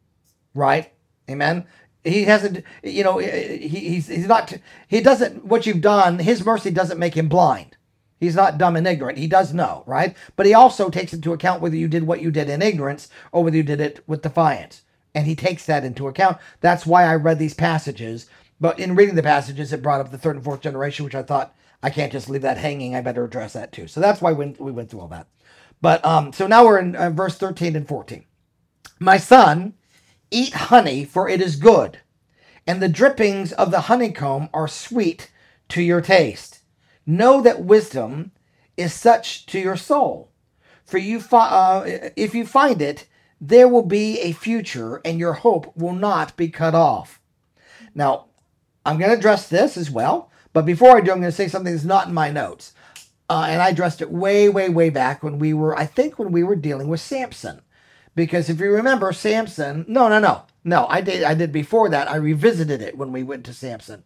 right? Amen. He hasn't, you know, he, he's he's not, he doesn't, what you've done, his mercy doesn't make him blind. He's not dumb and ignorant. He does know, right? But he also takes into account whether you did what you did in ignorance or whether you did it with defiance. And he takes that into account. That's why I read these passages. But in reading the passages, it brought up the third and fourth generation, which I thought, I can't just leave that hanging. I better address that too. So that's why we went, we went through all that. But um, so now we're in uh, verse thirteen and fourteen. My son, eat honey, for it is good, and the drippings of the honeycomb are sweet to your taste. Know that wisdom is such to your soul. For you, fi- uh, if you find it, there will be a future, and your hope will not be cut off. Now, I'm going to address this as well. But before I do, I'm going to say something that's not in my notes. Uh, and I addressed it way, way, way back when we were, I think when we were dealing with Samson. Because if you remember, Samson, no, no, no, no, I did, I did before that. I revisited it when we went to Samson.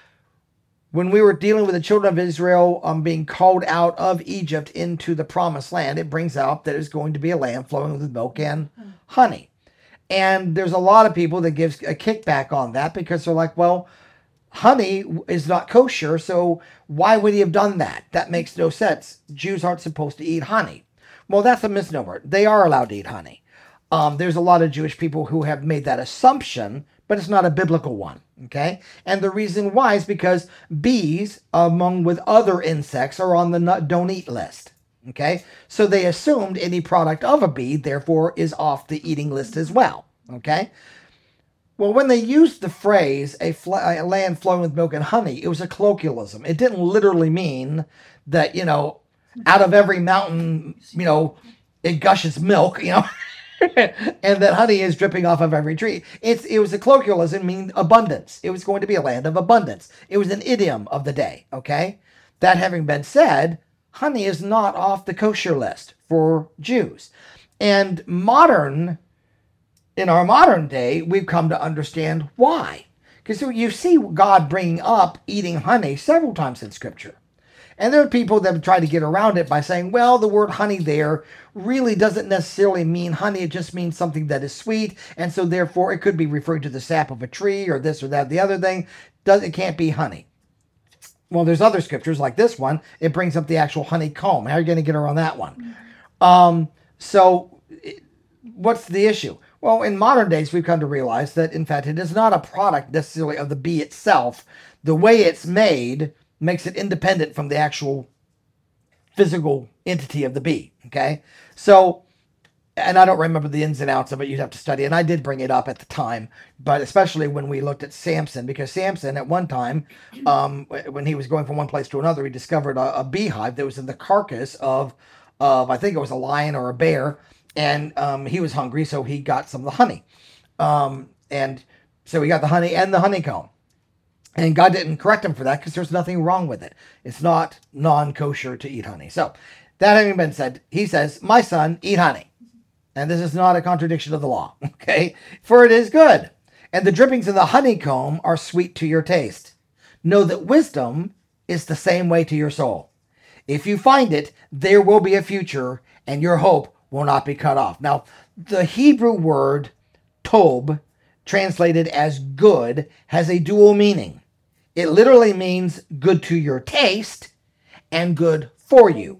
When we were dealing with the children of Israel um, being called out of Egypt into the promised land, it brings out that it's going to be a land flowing with milk and honey. And there's a lot of people that gives a kickback on that because they're like, well, honey is not kosher, so why would he have done that? That makes no sense. Jews aren't supposed to eat honey. Well, that's a misnomer. They are allowed to eat honey. Um, there's a lot of Jewish people who have made that assumption, but it's not a biblical one, okay? And the reason why is because bees, among with other insects, are on the nut don't eat list, okay? So they assumed any product of a bee, therefore, is off the eating list as well, okay? Well, when they used the phrase, a, fl- a land flowing with milk and honey, it was a colloquialism. It didn't literally mean that, you know, out of every mountain, you know, it gushes milk, you know, and that honey is dripping off of every tree. It's, it was a colloquialism, meaning abundance. It was going to be a land of abundance. It was an idiom of the day, okay? That having been said, honey is not off the kosher list for Jews. And modern... In our modern day, we've come to understand why. Because you see God bringing up eating honey several times in Scripture. And there are people that try to get around it by saying, well, the word honey there really doesn't necessarily mean honey. It just means something that is sweet. And so therefore, it could be referring to the sap of a tree or this or that. The other thing, does it can't be honey. Well, there's other scriptures like this one. It brings up the actual honeycomb. How are you going to get around that one? Um, so what's the issue? Well, in modern days, we've come to realize that, in fact, it is not a product necessarily of the bee itself. The way it's made makes it independent from the actual physical entity of the bee, okay? So, and I don't remember the ins and outs of it. You'd have to study, and I did bring it up at the time, but especially when we looked at Samson, because Samson, at one time, um, when he was going from one place to another, he discovered a, a beehive that was in the carcass of, of, I think it was a lion or a bear, and um, he was hungry, so he got some of the honey. Um, and so he got the honey and the honeycomb. And God didn't correct him for that because there's nothing wrong with it. It's not non-kosher to eat honey. So that having been said, he says, my son, eat honey. And this is not a contradiction of the law, okay? For it is good. And the drippings of the honeycomb are sweet to your taste. Know that wisdom is the same way to your soul. If you find it, there will be a future, and your hope will not be cut off. Now, the Hebrew word tob, translated as good, has a dual meaning. It literally means good to your taste and good for you.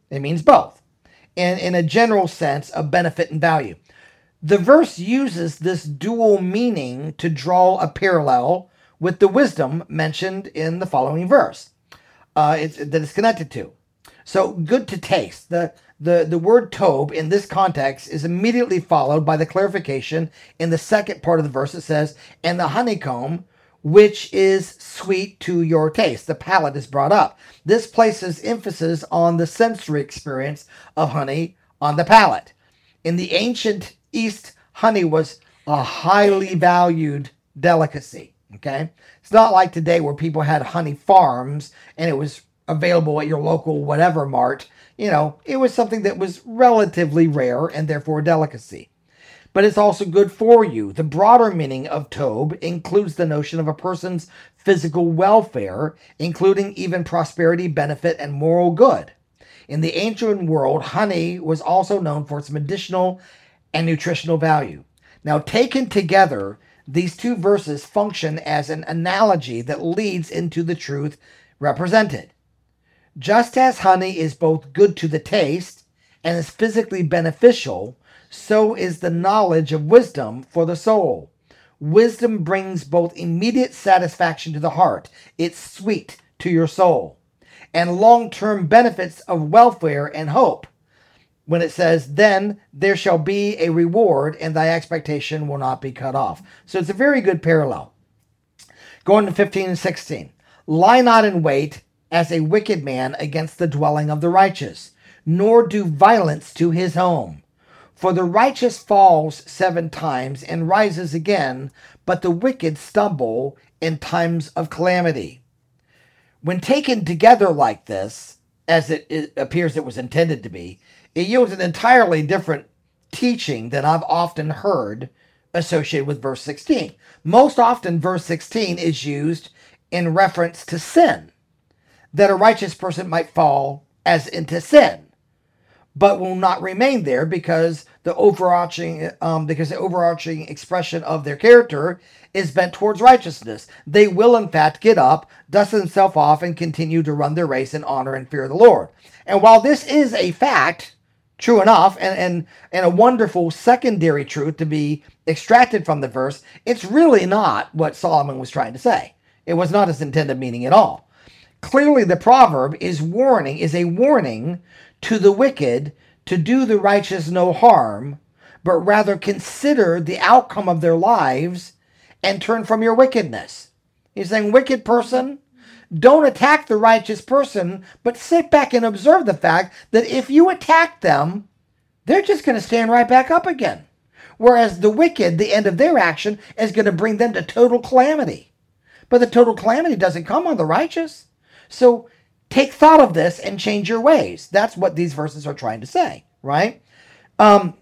It means both, and in a general sense of benefit and value. The verse uses this dual meaning to draw a parallel with the wisdom mentioned in the following verse uh, it's, that it's connected to. So, good to taste. The, the, the word tob in this context is immediately followed by the clarification in the second part of the verse. It says, and the honeycomb, which is sweet to your taste. The palate is brought up. This places emphasis on the sensory experience of honey on the palate. In the ancient East, honey was a highly valued delicacy. Okay, it's not like today where people had honey farms and it was available at your local whatever mart. You know, it was something that was relatively rare and therefore a delicacy. But it's also good for you. The broader meaning of tob includes the notion of a person's physical welfare, including even prosperity, benefit, and moral good. In the ancient world, honey was also known for its medicinal and nutritional value. Now, taken together, these two verses function as an analogy that leads into the truth represented. Just as honey is both good to the taste and is physically beneficial, so is the knowledge of wisdom for the soul. Wisdom brings both immediate satisfaction to the heart, it's sweet to your soul, and long-term benefits of welfare and hope. When it says, then there shall be a reward and thy expectation will not be cut off. So it's a very good parallel. Going to fifteen and sixteen. Lie not in wait as a wicked man against the dwelling of the righteous, nor do violence to his home. For the righteous falls seven times and rises again, but the wicked stumble in times of calamity. When taken together like this, as it, it appears it was intended to be, it yields an entirely different teaching than I've often heard associated with verse sixteen. Most often, verse sixteen is used in reference to sin, that a righteous person might fall as into sin, but will not remain there because the overarching, um, because the overarching expression of their character is bent towards righteousness. They will, in fact, get up, dust themselves off, and continue to run their race in honor and fear of the Lord. And while this is a fact, true enough, and, and, and a wonderful secondary truth to be extracted from the verse, it's really not what Solomon was trying to say. It was not his intended meaning at all. Clearly, the proverb is warning, is a warning to the wicked to do the righteous no harm, but rather consider the outcome of their lives and turn from your wickedness. He's saying, wicked person, don't attack the righteous person, but sit back and observe the fact that if you attack them, they're just going to stand right back up again. Whereas the wicked, the end of their action, is going to bring them to total calamity. But the total calamity doesn't come on the righteous. So take thought of this and change your ways. That's what these verses are trying to say, right? Um,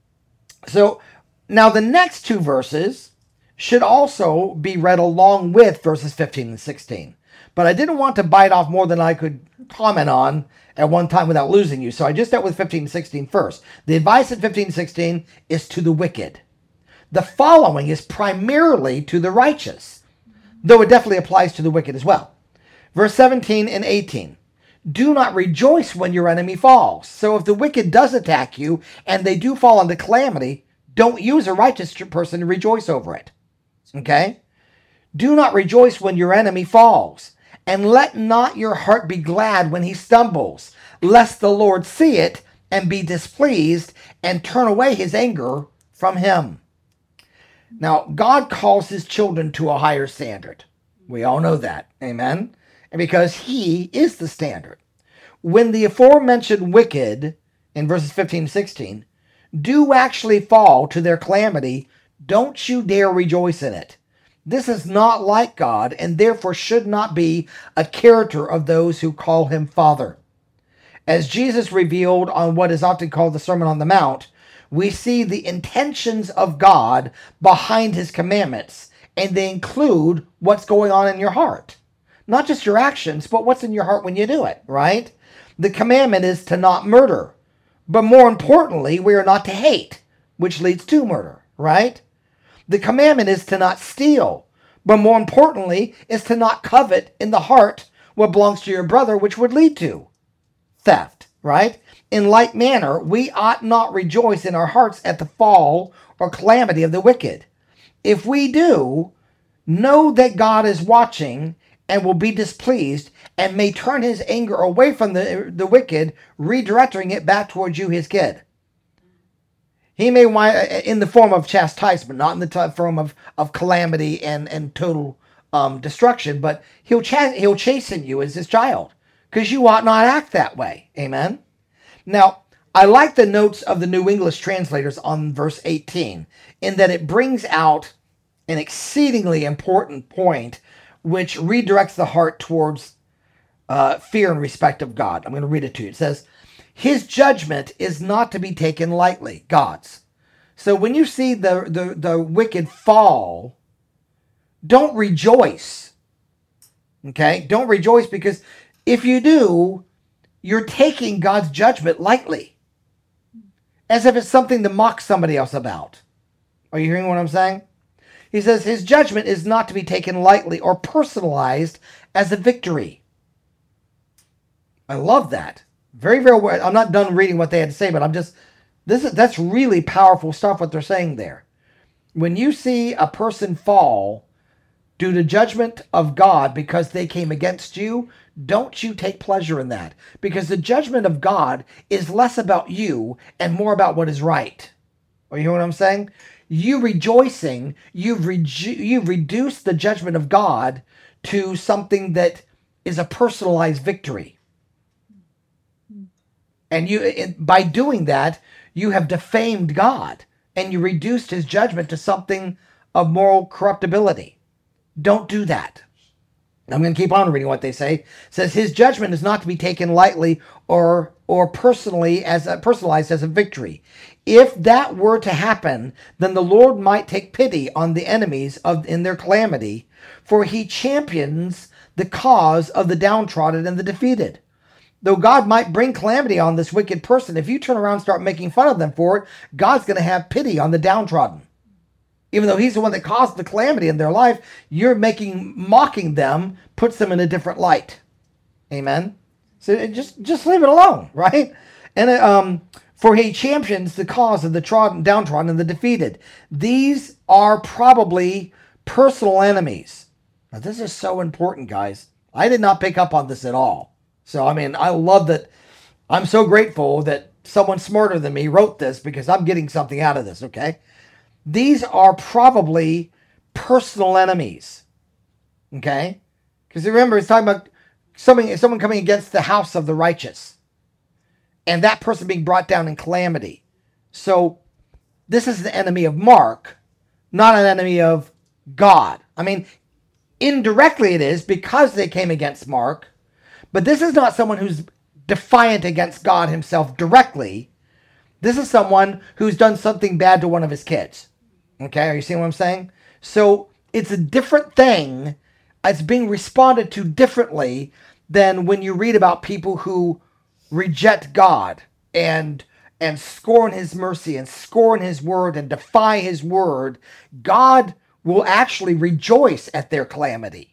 so now the next two verses should also be read along with verses fifteen and sixteen. But I didn't want to bite off more than I could comment on at one time without losing you. So I just dealt with fifteen and sixteen first. The advice in fifteen and sixteen is to the wicked. The following is primarily to the righteous, though it definitely applies to the wicked as well. Verse seventeen and eighteen. Do not rejoice when your enemy falls. So if the wicked does attack you and they do fall into calamity, don't use a righteous person to rejoice over it. Okay? Do not rejoice when your enemy falls. And let not your heart be glad when he stumbles, lest the Lord see it and be displeased and turn away his anger from him. Now, God calls his children to a higher standard. We all know that. Amen? And because he is the standard. When the aforementioned wicked, in verses fifteen and sixteen, do actually fall to their calamity, don't you dare rejoice in it. This is not like God, and therefore should not be a character of those who call him Father. As Jesus revealed on what is often called the Sermon on the Mount, we see the intentions of God behind his commandments, and they include what's going on in your heart. Not just your actions, but what's in your heart when you do it, right? The commandment is to not murder. But more importantly, we are not to hate, which leads to murder, right? The commandment is to not steal. But more importantly, is to not covet in the heart what belongs to your brother, which would lead to theft, right? In like manner, we ought not rejoice in our hearts at the fall or calamity of the wicked. If we do, know that God is watching and will be displeased and may turn his anger away from the, the wicked, redirecting it back towards you, his kid. He may want in the form of chastisement, not in the form of, of calamity and, and total um, destruction, but he'll, ch- he'll chasten you as his child because you ought not act that way. Amen? Now, I like the notes of the New English translators on verse eighteen in that it brings out an exceedingly important point which redirects the heart towards uh, fear and respect of God. I'm going to read it to you. It says, his judgment is not to be taken lightly, God's. So when you see the, the, the wicked fall, don't rejoice. Okay? Don't rejoice, because if you do, you're taking God's judgment lightly, as if it's something to mock somebody else about. Are you hearing what I'm saying? He says his judgment is not to be taken lightly or personalized as a victory. I love that. Very, very well. I'm not done reading what they had to say, but I'm just, this is, that's really powerful stuff what they're saying there. When you see a person fall due to judgment of God because they came against you, don't you take pleasure in that. Because the judgment of God is less about you and more about what is right. Are you hearing what I'm saying? You rejoicing, you've, reju- you've reduced the judgment of God to something that is a personalized victory. And you, it, by doing that, you have defamed God and you reduced his judgment to something of moral corruptibility. Don't do that. I'm going to keep on reading what they say. It says his judgment is not to be taken lightly or or personally as a, personalized as a victory. If that were to happen, then the Lord might take pity on the enemies of in their calamity, for he champions the cause of the downtrodden and the defeated. Though God might bring calamity on this wicked person, if you turn around and start making fun of them for it, God's going to have pity on the downtrodden. Even though he's the one that caused the calamity in their life, you're making, mocking them, puts them in a different light. Amen? So just, just leave it alone, right? And um, for he champions the cause of the trodden, downtrodden and the defeated. These are probably personal enemies. Now, this is so important, guys. I did not pick up on this at all. So, I mean, I love that. I'm so grateful that someone smarter than me wrote this because I'm getting something out of this, okay? These are probably personal enemies, okay? Because remember, it's talking about someone, someone coming against the house of the righteous and that person being brought down in calamity. So this is the enemy of Mark, not an enemy of God. I mean, indirectly it is because they came against Mark, but this is not someone who's defiant against God himself directly. This is someone who's done something bad to one of his kids. Okay, are you seeing what I'm saying? So it's a different thing. It's being responded to differently than when you read about people who reject God and and scorn his mercy and scorn his word and defy his word. God will actually rejoice at their calamity.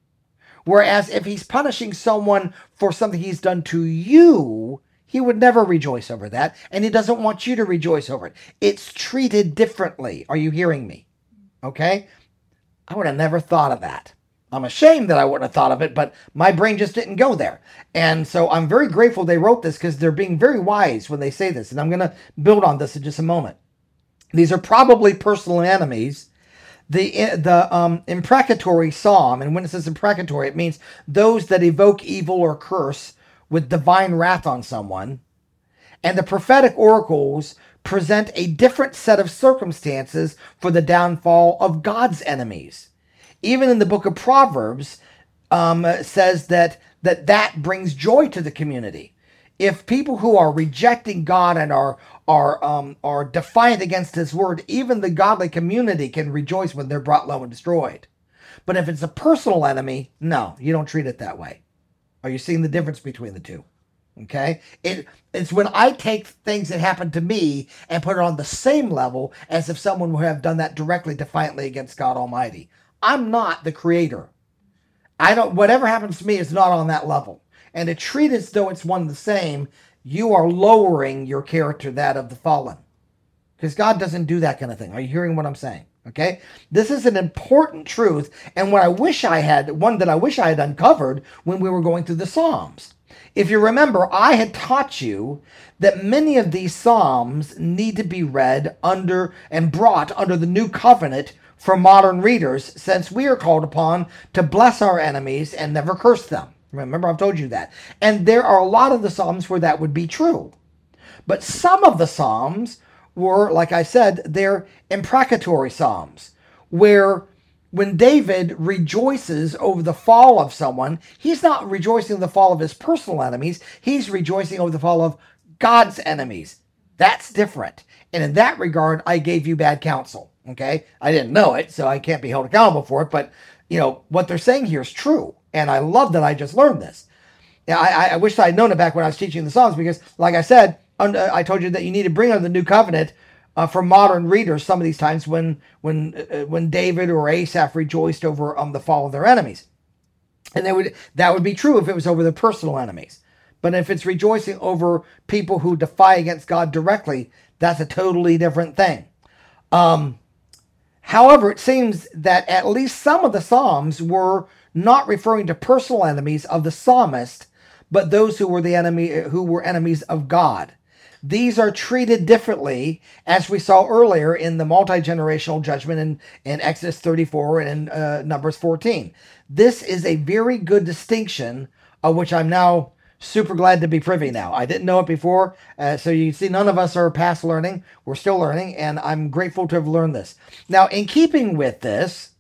Whereas if he's punishing someone for something he's done to you, he would never rejoice over that, and he doesn't want you to rejoice over it. It's treated differently. Are you hearing me? Okay? I would have never thought of that. I'm ashamed that I wouldn't have thought of it, but my brain just didn't go there. And so I'm very grateful they wrote this because they're being very wise when they say this, and I'm going to build on this in just a moment. These are probably personal enemies. The the um, imprecatory psalm, and when it says imprecatory, it means those that evoke evil or curse with divine wrath on someone. And the prophetic oracles present a different set of circumstances for the downfall of God's enemies. Even in the book of Proverbs, um, it says that, that that brings joy to the community. If people who are rejecting God and are are um, are defiant against his word, even the godly community can rejoice when they're brought low and destroyed. But if it's a personal enemy, no, you don't treat it that way. Are you seeing the difference between the two? Okay? It, it's when I take things that happen to me and put it on the same level as if someone would have done that directly, defiantly against God Almighty. I'm not the creator. I don't, whatever happens to me is not on that level. And to treat it as though it's one and the same, you are lowering your character, that of the fallen. Because God doesn't do that kind of thing. Are you hearing what I'm saying? Okay? This is an important truth, and what I wish I had, one that I wish I had uncovered when we were going through the Psalms. If you remember, I had taught you that many of these Psalms need to be read under and brought under the new covenant for modern readers, since we are called upon to bless our enemies and never curse them. Remember, I've told you that. And there are a lot of the Psalms where that would be true. But some of the Psalms were, like I said, they're imprecatory Psalms, where when David rejoices over the fall of someone, he's not rejoicing over the fall of his personal enemies. He's rejoicing over the fall of God's enemies. That's different. And in that regard, I gave you bad counsel. Okay? I didn't know it, so I can't be held accountable for it. But, you know, what they're saying here is true. And I love that I just learned this. I, I wish I had known it back when I was teaching the Psalms, because, like I said, I told you that you need to bring on the new covenant uh, for modern readers some of these times when when uh, when David or Asaph rejoiced over um, the fall of their enemies. And they would that would be true if it was over their personal enemies. But if it's rejoicing over people who defy against God directly, that's a totally different thing. Um, however, it seems that at least some of the Psalms were not referring to personal enemies of the psalmist, but those who were the enemy, who were enemies of God. These are treated differently, as we saw earlier in the multi-generational judgment in, in Exodus thirty-four and in uh, Numbers fourteen. This is a very good distinction, of which I'm now super glad to be privy now. I didn't know it before, uh, so you see none of us are past learning. We're still learning, and I'm grateful to have learned this. Now, in keeping with this,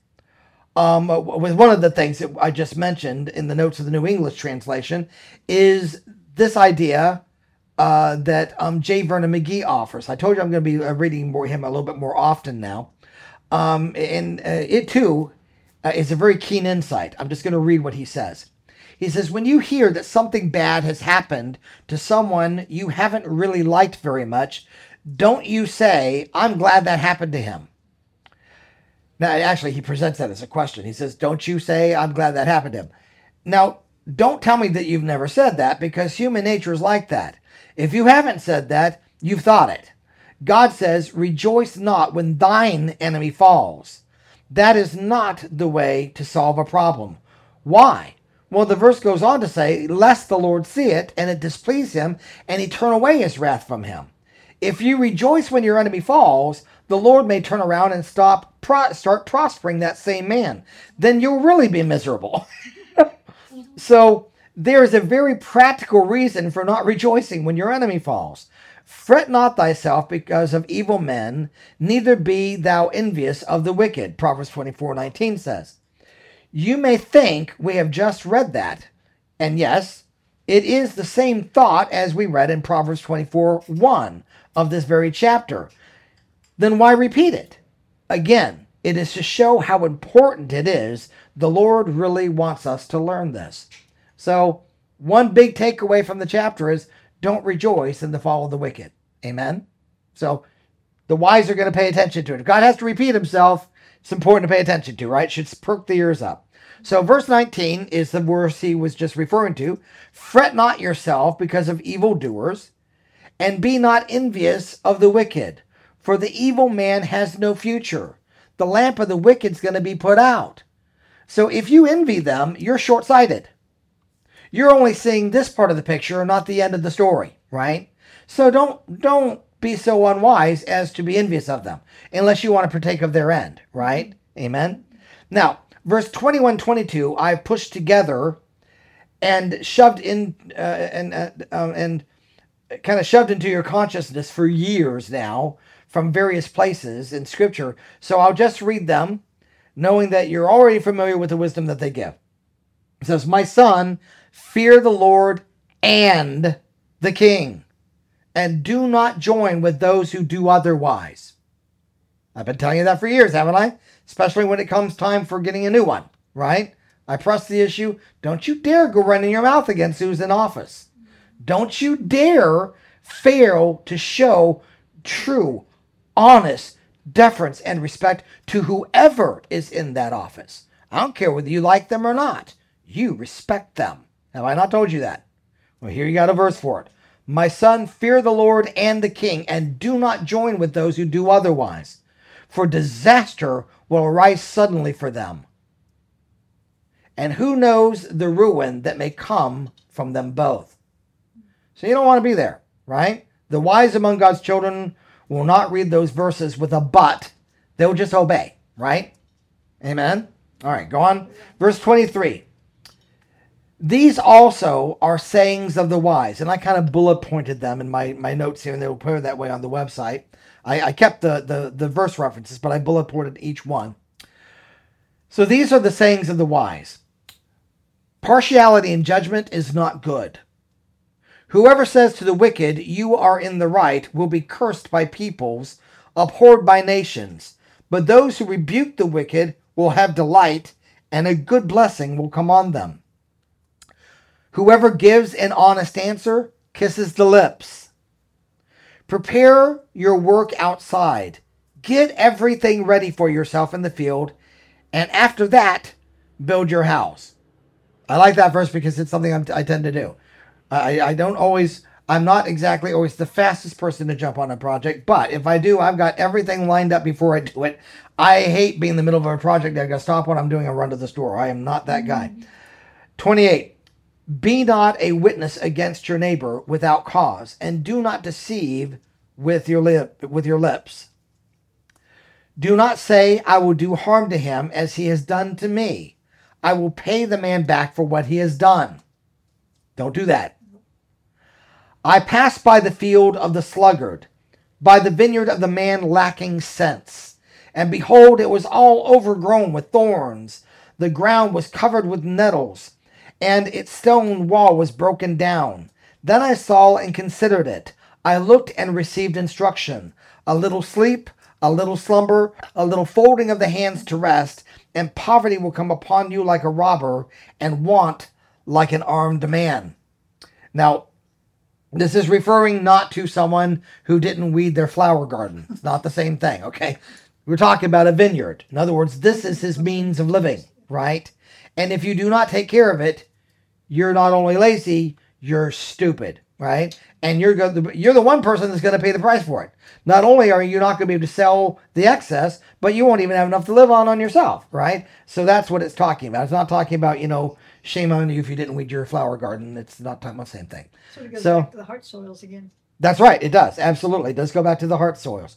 Um, with one of the things that I just mentioned in the notes of the New English translation is this idea uh, that um, J. Vernon McGee offers. I told you I'm going to be uh, reading more him a little bit more often now. Um, and uh, it too uh, is a very keen insight. I'm just going to read what he says. He says, when you hear that something bad has happened to someone you haven't really liked very much, don't you say, I'm glad that happened to him. Now, actually, he presents that as a question. He says, don't you say, I'm glad that happened to him. Now, don't tell me that you've never said that, because human nature is like that. If you haven't said that, you've thought it. God says, rejoice not when thine enemy falls. That is not the way to solve a problem. Why? Well, the verse goes on to say, lest the Lord see it, and it displease him, and he turn away his wrath from him. If you rejoice when your enemy falls, the Lord may turn around and stop pro- start prospering that same man. Then you'll really be miserable. So there is a very practical reason for not rejoicing when your enemy falls. Fret not thyself because of evil men, neither be thou envious of the wicked, Proverbs twenty-four nineteen says. You may think we have just read that, and yes, it is the same thought as we read in Proverbs twenty-four one of this very chapter. Then why repeat it? Again, it is to show how important it is. The Lord really wants us to learn this. So, one big takeaway from the chapter is, don't rejoice in the fall of the wicked. Amen? So, the wise are going to pay attention to it. If God has to repeat himself, it's important to pay attention to, right? It should perk the ears up. So, verse nineteen is the verse he was just referring to. Fret not yourself because of evildoers, and be not envious of the wicked. For the evil man has no future. The lamp of the wicked is going to be put out. So if you envy them, you're short-sighted. You're only seeing this part of the picture, not the end of the story, right? So don't don't be so unwise as to be envious of them, unless you want to partake of their end, right? Amen. Now, verse twenty-one, twenty-two, I've pushed together and shoved in uh, and uh, um, and kind of shoved into your consciousness for years now, from various places in Scripture. So I'll just read them, knowing that you're already familiar with the wisdom that they give. It says, my son, fear the Lord and the king, and do not join with those who do otherwise. I've been telling you that for years, haven't I? Especially when it comes time for getting a new one, right? I press the issue. Don't you dare go running your mouth against who's in office. Don't you dare fail to show true, honest deference and respect to whoever is in that office. I don't care whether you like them or not. You respect them. Have I not told you that? Well, here you got a verse for it. My son, fear the Lord and the king, and do not join with those who do otherwise, for disaster will arise suddenly for them. And who knows the ruin that may come from them both? So you don't want to be there, right? The wise among God's children will not read those verses with a but. They'll just obey, right? Amen? All right, go on. Verse twenty-three. These also are sayings of the wise. And I kind of bullet pointed them in my, my notes here, and they will appear that way on the website. I, I kept the, the, the verse references, but I bullet pointed each one. So these are the sayings of the wise. Partiality in judgment is not good. Whoever says to the wicked, you are in the right, will be cursed by peoples, abhorred by nations. But those who rebuke the wicked will have delight, and a good blessing will come on them. Whoever gives an honest answer kisses the lips. Prepare your work outside. Get everything ready for yourself in the field, and after that, build your house. I like that verse because it's something I'm, I tend to do. I, I don't always, I'm not exactly always the fastest person to jump on a project, but if I do, I've got everything lined up before I do it. I hate being in the middle of a project that I got to stop when I'm doing a run to the store. I am not that guy. twenty-eight. Be not a witness against your neighbor without cause, and do not deceive with your lip, with your lips. Do not say, I will do harm to him as he has done to me. I will pay the man back for what he has done. Don't do that. I passed by the field of the sluggard, by the vineyard of the man lacking sense. And behold, it was all overgrown with thorns. The ground was covered with nettles, and its stone wall was broken down. Then I saw and considered it. I looked and received instruction. A little sleep, a little slumber, a little folding of the hands to rest, and poverty will come upon you like a robber, and want like an armed man. Now, this is referring not to someone who didn't weed their flower garden. It's not the same thing, okay? We're talking about a vineyard. In other words, this is his means of living, right? And if you do not take care of it, you're not only lazy, you're stupid, right? And you're go- you're the one person that's going to pay the price for it. Not only are you not going to be able to sell the excess, but you won't even have enough to live on on yourself, right? So that's what it's talking about. It's not talking about, you know, shame on you if you didn't weed your flower garden. It's not talking about the same thing. So it goes So- back to the heart soils again. That's right. It does. Absolutely. It does go back to the heart soils.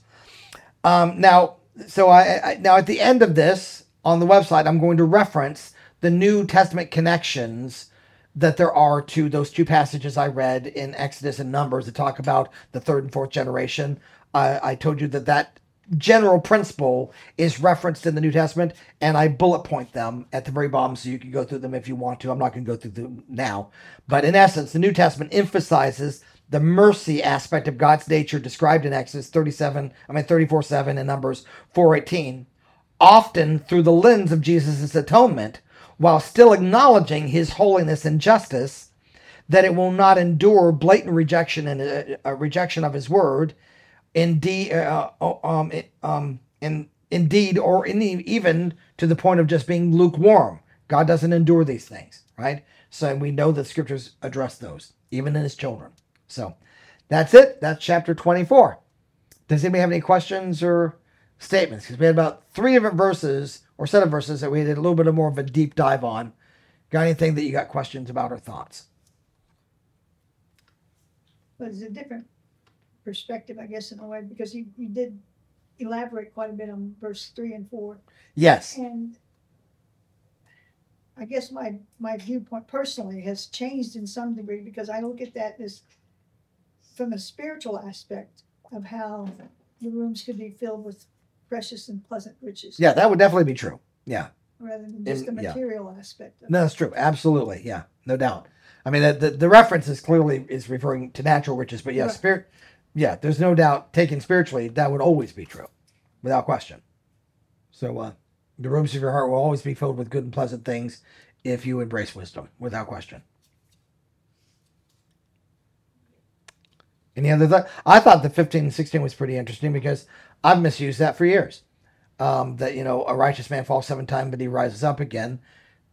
Um, now, so I, I now at the end of this on the website, I'm going to reference the New Testament connections that there are to those two passages I read in Exodus and Numbers that talk about the third and fourth generation. Uh, I told you that that general principle is referenced in the New Testament, and I bullet point them at the very bottom so you can go through them if you want to. I'm not going to go through them now. But in essence, the New Testament emphasizes the mercy aspect of God's nature described in Exodus thirty-seven, I mean thirty-four seven and Numbers four eighteen, often through the lens of Jesus' atonement, while still acknowledging his holiness and justice, that it will not endure blatant rejection and a, a rejection of his word, indeed, uh, um, um, in, indeed, or in, even to the point of just being lukewarm. God doesn't endure these things, right? So we know that scriptures address those, even in his children. So that's it. That's chapter twenty-four. Does anybody have any questions or statements? Because we had about three different verses or set of verses that we did a little bit of more of a deep dive on. Got anything that you got questions about or thoughts? But it's a different perspective, I guess, in a way, because you, you did elaborate quite a bit on verse three and four. Yes. And I guess my, my viewpoint personally has changed in some degree, because I look at that as from a spiritual aspect of how the rooms could be filled with precious and pleasant riches. Yeah, that would definitely be true. Yeah. Rather than just In- the yeah. material aspect of it. No, that's true. Absolutely. Yeah. No doubt. I mean, the, the, the reference is clearly is referring to natural riches, but yeah, Right. spirit. Yeah, there's no doubt taken spiritually, that would always be true without question. So uh, the rooms of your heart will always be filled with good and pleasant things if you embrace wisdom without question. Any other thought? I thought the fifteen and sixteen was pretty interesting because I've misused that for years. Um, that, you know, a righteous man falls seven times, but he rises up again,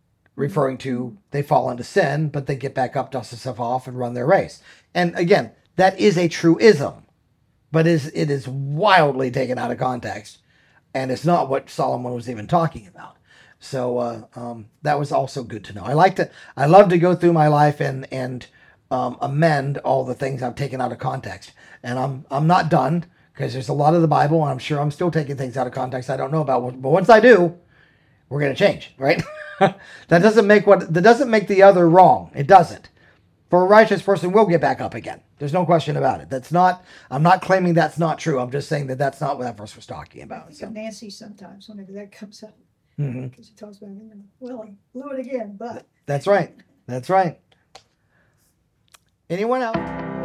referring to they fall into sin, but they get back up, dust themselves off, and run their race. And again, that is a truism, but is it is wildly taken out of context, and it's not what Solomon was even talking about. So uh, um, that was also good to know. I like to, I love to go through my life and and um, amend all the things I've taken out of context. And I'm I'm not done, because there's a lot of the Bible, and I'm sure I'm still taking things out of context I don't know about. But once I do, we're going to change, right? That doesn't make what that doesn't make the other wrong. It doesn't. For a righteous person will get back up again. There's no question about it. That's not. I'm not claiming that's not true. I'm just saying that that's not what that verse was talking I about. think So. of Nancy sometimes whenever that comes up. Mhm. Because she talks about, you know, well, he blew it again, but. That's right. That's right. Anyone else?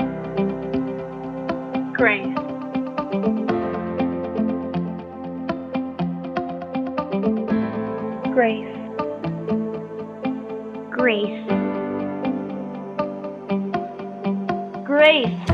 Grace. Grace. Grace. Grace.